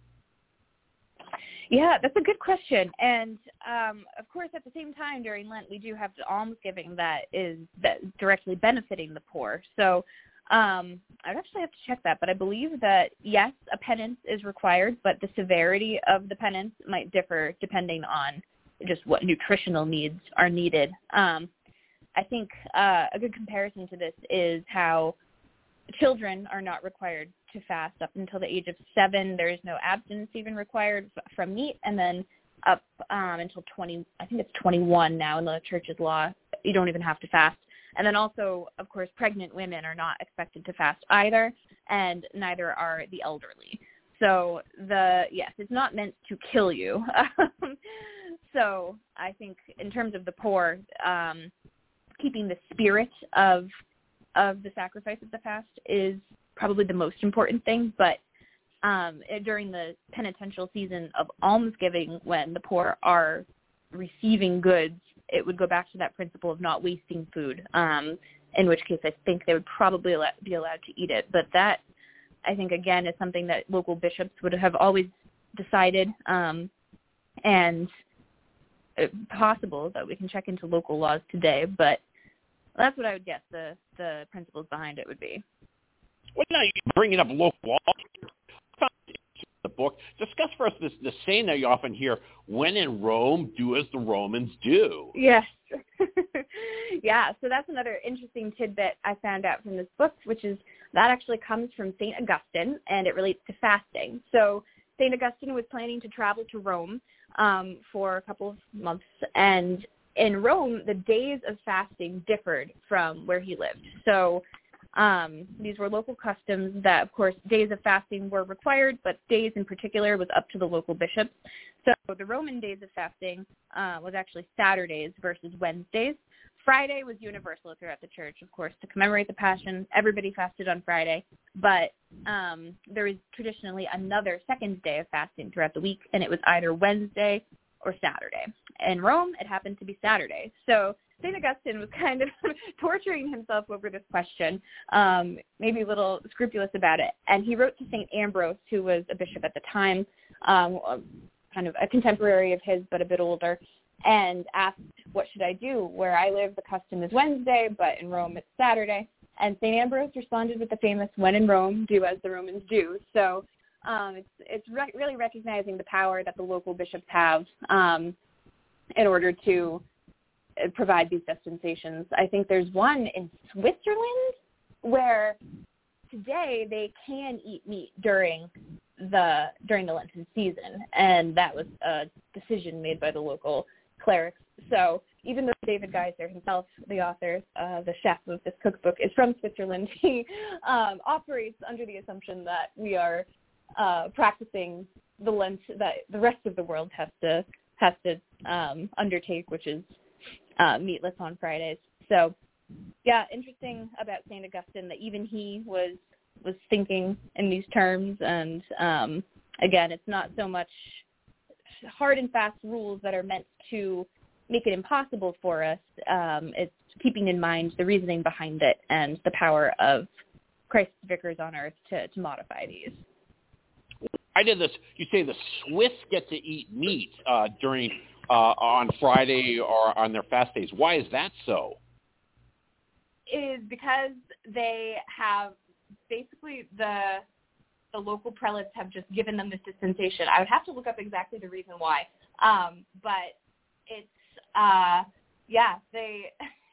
Yeah, that's a good question. And, um, of course, at the same time during Lent, we do have the almsgiving that is that directly benefiting the poor. So um, I'd actually have to check that. But I believe that, yes, a penance is required, but the severity of the penance might differ depending on just what nutritional needs are needed. Um, I think uh, a good comparison to this is how children are not required to fast up until the age of seven. There is no abstinence even required from meat, and then up um, until twenty, I think it's twenty-one now in the church's law, you don't even have to fast. And then also, of course, pregnant women are not expected to fast either, and neither are the elderly. So the yes, it's not meant to kill you. So I think in terms of the poor, um, keeping the spirit of of the sacrifice of the fast is probably the most important thing. But um, during the penitential season of almsgiving, when the poor are receiving goods, it would go back to that principle of not wasting food, um, in which case I think they would probably allow, be allowed to eat it. But that, I think, again, is something that local bishops would have always decided, um, and possible that we can check into local laws today, but that's what I would guess the, the principles behind it would be. Well, now you're bringing up local law. The book. Discuss for us this, this saying that you often hear, when in Rome, do as the Romans do. Yes. Yeah, so that's another interesting tidbit I found out from this book, which is that actually comes from Saint Augustine, and it relates to fasting. So Saint Augustine was planning to travel to Rome um, for a couple of months, and in Rome, the days of fasting differed from where he lived. So um, these were local customs that, of course, days of fasting were required, but days in particular was up to the local bishops. So the Roman days of fasting uh, was actually Saturdays versus Wednesdays. Friday was universal throughout the church, of course, to commemorate the Passion. Everybody fasted on Friday, but um, there was traditionally another second day of fasting throughout the week, and it was either Wednesday or Saturday. In Rome, it happened to be Saturday. So Saint Augustine was kind of torturing himself over this question, um, maybe a little scrupulous about it. And he wrote to Saint Ambrose, who was a bishop at the time, um, kind of a contemporary of his, but a bit older, and asked, what should I do? Where I live, the custom is Wednesday, but in Rome, it's Saturday. And Saint Ambrose responded with the famous, when in Rome, do as the Romans do. So um, it's, it's re- really recognizing the power that the local bishops have um, in order to provide these dispensations. I think there's one in Switzerland where today they can eat meat during the during the Lenten season, and that was a decision made by the local clerics. So even though David Geiser himself, the author, uh, the chef of this cookbook, is from Switzerland, he um, operates under the assumption that we are uh, practicing the Lent that the rest of the world has to has to um, undertake, which is uh, meatless on Fridays. So, yeah, interesting about Saint Augustine that even he was was thinking in these terms. And um, again, it's not so much hard and fast rules that are meant to make it impossible for us. Um, it's keeping in mind the reasoning behind it and the power of Christ's vicars on earth to, to modify these. I did this. You say the Swiss get to eat meat uh, during uh, on Friday or on their fast days. Why is that so? It is because they have basically the the local prelates have just given them this dispensation. I would have to look up exactly the reason why, um, but it's uh, yeah they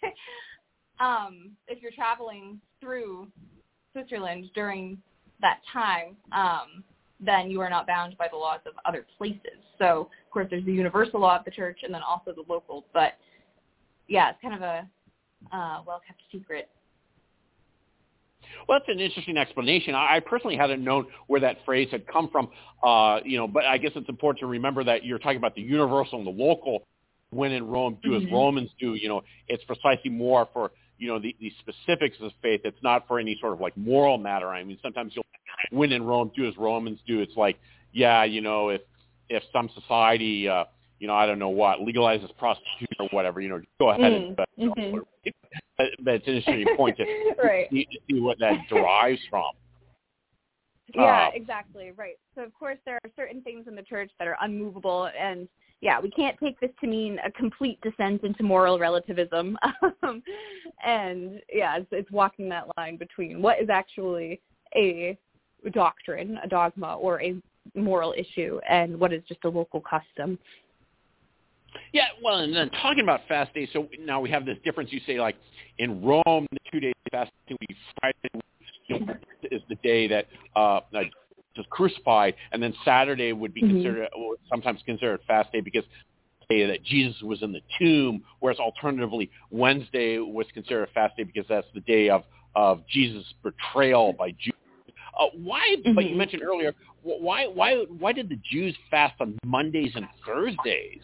um, if you're traveling through Switzerland during that time, um, then you are not bound by the laws of other places. So, of course, there's the universal law of the church and then also the local. But, yeah, it's kind of a uh, well-kept secret. Well, that's an interesting explanation. I personally hadn't known where that phrase had come from, uh, you know, but I guess it's important to remember that you're talking about the universal and the local. When in Rome, do Mm-hmm. as Romans do. You know, it's precisely more for, you know, the, the specifics of faith. It's not for any sort of like moral matter. I mean, sometimes you'll when in Rome, do as Romans do. It's like, yeah, you know, if if some society, uh, you know, I don't know what, legalizes prostitution or whatever, you know, go ahead Mm. and but, Mm-hmm. but it's an interesting point to, right. see, to see what that derives from. Yeah, Uh, exactly. Right. So, of course, there are certain things in the church that are unmovable. And, yeah, we can't take this to mean a complete descent into moral relativism. Um, and, yeah, it's, it's walking that line between what is actually a doctrine, a dogma, or a moral issue, and what is just a local custom. Yeah, well, and then talking about fast days, so now we have this difference. You say, like, in Rome, the two days fasting would be Friday, you know, is the day that uh, was crucified, and then Saturday would be mm-hmm. considered, sometimes considered a fast day because the day that Jesus was in the tomb, whereas alternatively Wednesday was considered a fast day because that's the day of, of Jesus' betrayal by Judas. Uh, why? Mm-hmm. But you mentioned earlier, why why why did the Jews fast on Mondays and Thursdays?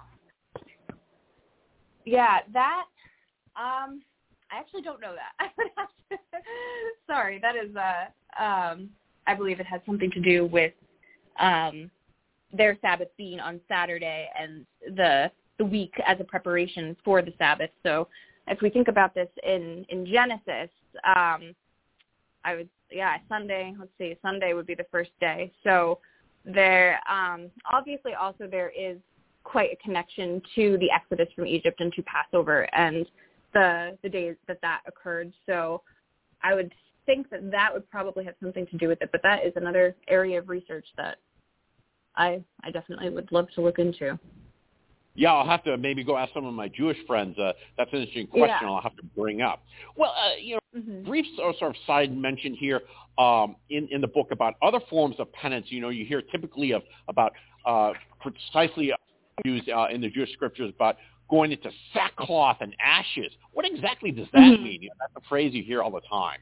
Yeah, that. Um, I actually don't know that. I would have to. Sorry, that is. Uh, um, I believe it has something to do with um, their Sabbath being on Saturday and the the week as a preparation for the Sabbath. So, if we think about this in in Genesis, um, I would. Yeah, Sunday, let's see, Sunday would be the first day. So there, um, obviously also there is quite a connection to the Exodus from Egypt and to Passover and the the days that that occurred. So I would think that that would probably have something to do with it, but that is another area of research that I I definitely would love to look into. Yeah, I'll have to maybe go ask some of my Jewish friends. Uh, that's an interesting question yeah. I'll have to bring up. Well, uh, you know, mm-hmm. brief sort of side mention here um, in, in the book about other forms of penance. You know, you hear typically of about uh, precisely used uh, in the Jewish scriptures about going into sackcloth and ashes. What exactly does that mm-hmm. mean? You know, that's a phrase you hear all the time.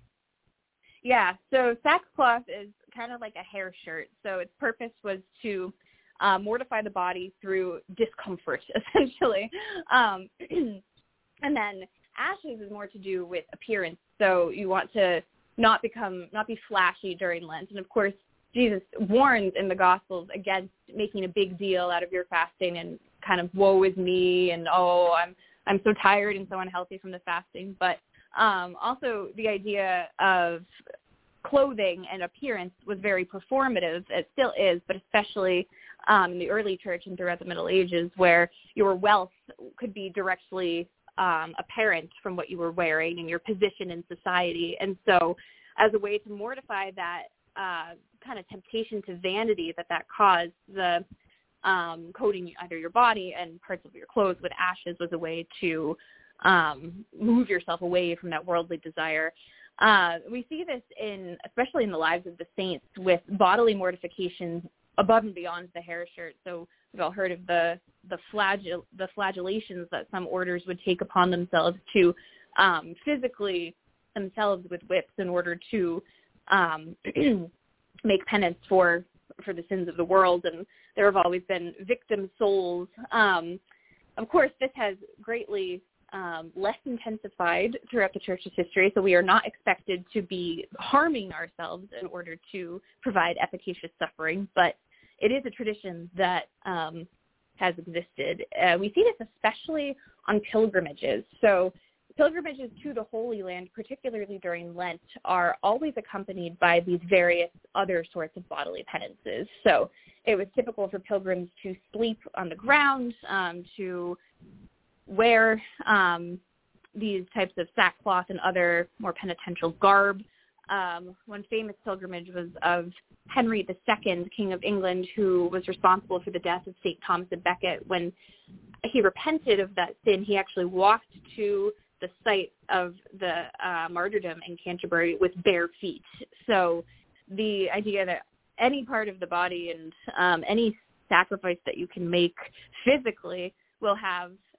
Yeah, so sackcloth is kind of like a hair shirt. So its purpose was to Uh, mortify the body through discomfort, essentially. Um, and then ashes is more to do with appearance. So you want to not become, not be flashy during Lent. And of course, Jesus warns in the Gospels against making a big deal out of your fasting and kind of woe is me and oh, I'm I'm so tired and so unhealthy from the fasting. But um, also the idea of clothing and appearance was very performative. It still is, but especially um, in the early church and throughout the Middle Ages, where your wealth could be directly um, apparent from what you were wearing and your position in society. And so as a way to mortify that uh, kind of temptation to vanity that that caused, the um, coating either your body and parts of your clothes with ashes was a way to um, move yourself away from that worldly desire. Uh, we see this in, especially in the lives of the saints, with bodily mortifications above and beyond the hair shirt. So we've all heard of the the, flagell- the flagellations that some orders would take upon themselves to um, physically themselves with whips in order to um, make penance for for the sins of the world. And there have always been victim souls. Um, of course, this has greatly Um, less intensified throughout the church's history, so we are not expected to be harming ourselves in order to provide efficacious suffering, but it is a tradition that um, has existed. Uh, we see this especially on pilgrimages. So pilgrimages to the Holy Land, particularly during Lent, are always accompanied by these various other sorts of bodily penances. So it was typical for pilgrims to sleep on the ground, um, to wear um, these types of sackcloth and other more penitential garb. Um, one famous pilgrimage was of Henry the Second, King of England, who was responsible for the death of Saint Thomas of Becket. When he repented of that sin, he actually walked to the site of the uh, martyrdom in Canterbury with bare feet. So the idea that any part of the body and um, any sacrifice that you can make physically will have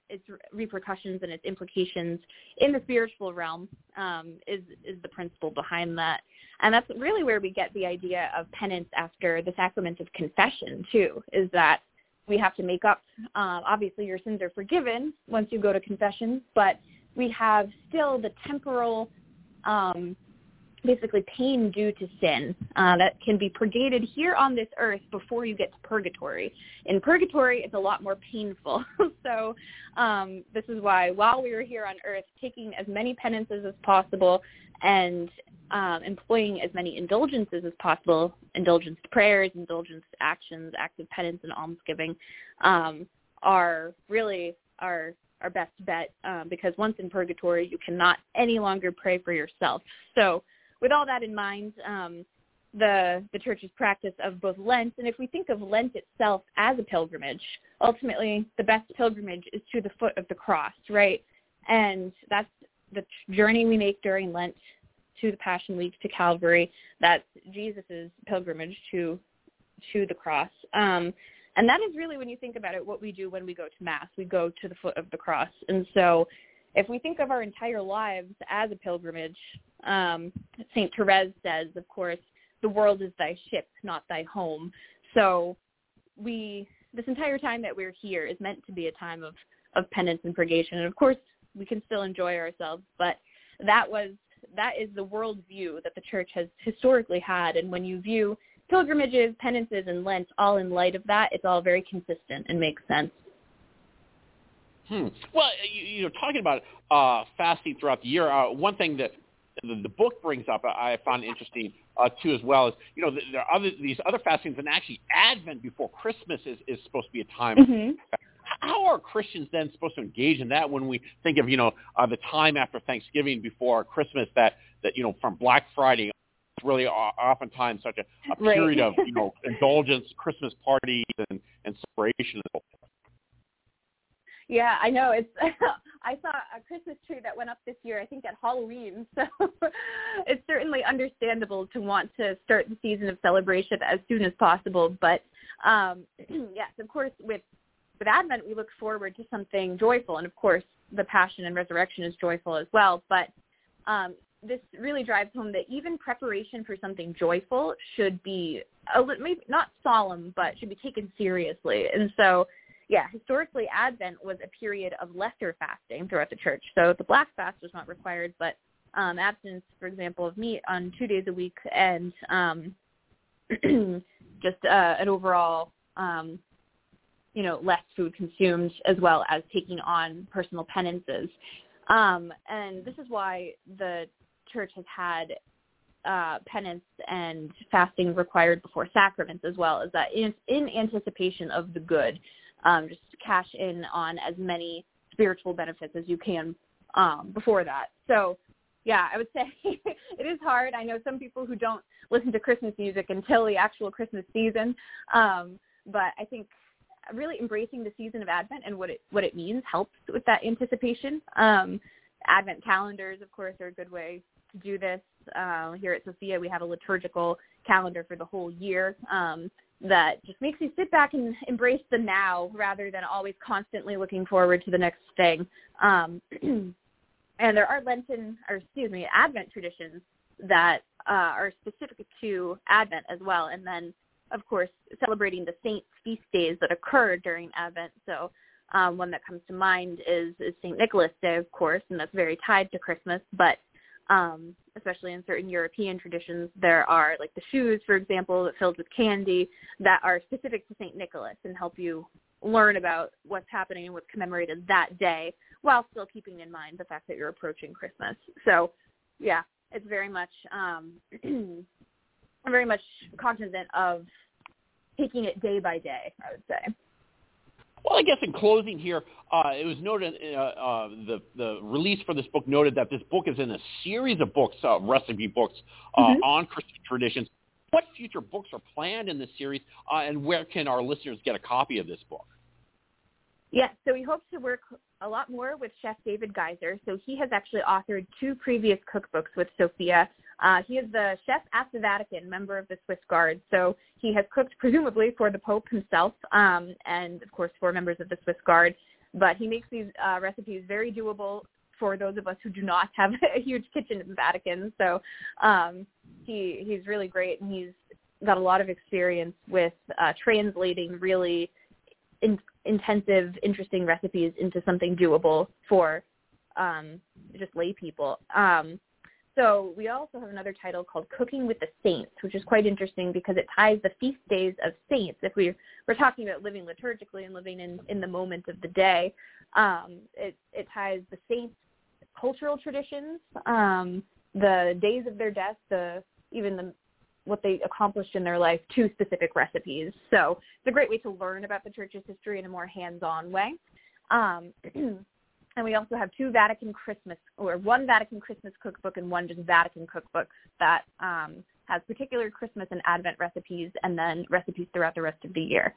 its repercussions and its implications in the spiritual realm um, is is the principle behind that. And that's really where we get the idea of penance after the sacrament of confession, too, is that we have to make up. Um, obviously, your sins are forgiven once you go to confession, but we have still the temporal um basically pain due to sin uh, that can be purgated here on this earth before you get to purgatory. In purgatory, it's a lot more painful. so um, this is why while we were here on earth, taking as many penances as possible and um, employing as many indulgences as possible, indulgence to prayers, indulgence to actions, acts of penance, and almsgiving um, are really our our best bet um, because once in purgatory, you cannot any longer pray for yourself. So with all that in mind, um, the the church's practice of both Lent, and if we think of Lent itself as a pilgrimage, ultimately the best pilgrimage is to the foot of the cross, right? And that's the journey we make during Lent to the Passion Week, to Calvary. That's Jesus's pilgrimage to to the cross. Um, and that is really, when you think about it, what we do when we go to Mass. We go to the foot of the cross. And so if we think of our entire lives as a pilgrimage, um, Saint Therese says, of course, the world is thy ship, not thy home. So we, this entire time that we're here is meant to be a time of, of penance and purgation. And of course, we can still enjoy ourselves, but that was, that is the worldview that the church has historically had. And when you view pilgrimages, penances, and Lent all in light of that, it's all very consistent and makes sense. Hmm. Well, you, you know, talking about uh, fasting throughout the year, uh, one thing that the, the book brings up, I found interesting uh, too, as well, is you know there are other these other fastings, and actually Advent before Christmas is, is supposed to be a time. Mm-hmm. How are Christians then supposed to engage in that when we think of you know uh, the time after Thanksgiving before Christmas, that that you know from Black Friday? It's really oftentimes such a, a period right. of you know indulgence, Christmas parties, and, and celebration. Yeah, I know. It's. I saw a Christmas tree that went up this year, I think at Halloween. So it's certainly understandable to want to start the season of celebration as soon as possible. But um, yes, of course, with with Advent, we look forward to something joyful, and of course, the Passion and Resurrection is joyful as well. But um, this really drives home that even preparation for something joyful should be a, maybe not solemn, but should be taken seriously. And so, yeah, historically, Advent was a period of lesser fasting throughout the church. So the black fast was not required, but um, abstinence, for example, of meat on two days a week, and um, just uh, an overall, um, you know, less food consumed, as well as taking on personal penances. Um, and this is why the church has had uh, penance and fasting required before sacraments, as well, as that in, in anticipation of the good. Um, just cash in on as many spiritual benefits as you can um, before that. So, yeah, I would say it is hard. I know some people who don't listen to Christmas music until the actual Christmas season, um, but I think really embracing the season of Advent and what it what it means helps with that anticipation. Um, Advent calendars, of course, are a good way to do this. Uh, here at Sophia, we have a liturgical calendar for the whole year. Um, that just makes you sit back and embrace the now rather than always constantly looking forward to the next thing. Um, and there are Lenten, or excuse me, Advent traditions that uh, are specific to Advent as well. And then, of course, celebrating the saints' feast days that occur during Advent. So um, one that comes to mind is, is Saint Nicholas Day, of course, and that's very tied to Christmas. But Um, especially in certain European traditions, there are like the shoes, for example, filled with candy that are specific to Saint Nicholas and help you learn about what's happening and what's commemorated that day while still keeping in mind the fact that you're approaching Christmas. So, yeah, it's very much, um, very much cognizant of taking it day by day, I would say. Well, I guess in closing here, uh, it was noted, uh, uh, the, the release for this book noted that this book is in a series of books, uh, recipe books, uh, mm-hmm. on Christian traditions. What future books are planned in this series, uh, and where can our listeners get a copy of this book? Yes, so we hope to work a lot more with Chef David Geiser. So he has actually authored two previous cookbooks with Sophia. Uh, he is the chef at the Vatican, member of the Swiss Guard. So he has cooked presumably for the Pope himself um, and, of course, for members of the Swiss Guard. but he makes these uh, recipes very doable for those of us who do not have a huge kitchen in the Vatican. So um, he he's really great, and he's got a lot of experience with uh, translating really in, intensive, interesting recipes into something doable for um, just lay people. Um, so we also have another title called Cooking with the Saints, which is quite interesting because it ties the feast days of saints. If we're, we're talking about living liturgically and living in, in the moment of the day, um, it, it ties the saints' cultural traditions, um, the days of their death, the even the what they accomplished in their life to specific recipes. So it's a great way to learn about the church's history in a more hands-on way. Um, and we also have two Vatican Christmas, or one Vatican Christmas cookbook and one just Vatican cookbook that um, has particular Christmas and Advent recipes and then recipes throughout the rest of the year.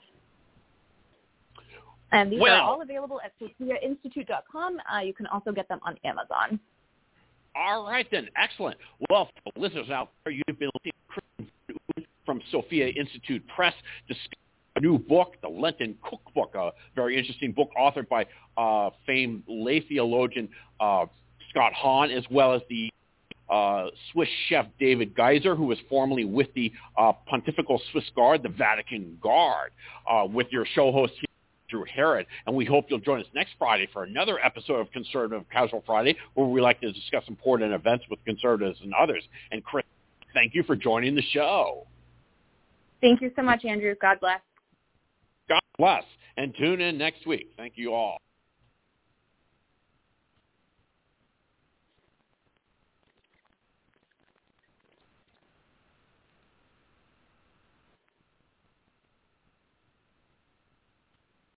And these well, are all available at sophia institute dot com. Uh, you can also get them on Amazon. All right, then. Excellent. Well, for listeners out there, you've been listening to from Sophia Institute Press, discussing a new book, The Lenten Cookbook, a very interesting book authored by uh, famed lay theologian uh, Scott Hahn, as well as the uh, Swiss chef David Geiser, who was formerly with the uh, Pontifical Swiss Guard, the Vatican Guard, uh, with your show host here, Andrew Herod, and we hope you'll join us next Friday for another episode of Conservative Casual Friday, where we like to discuss important events with conservatives and others. And Chris, thank you for joining the show. Thank you so much, Andrew. God bless. God bless. And tune in next week. Thank you all.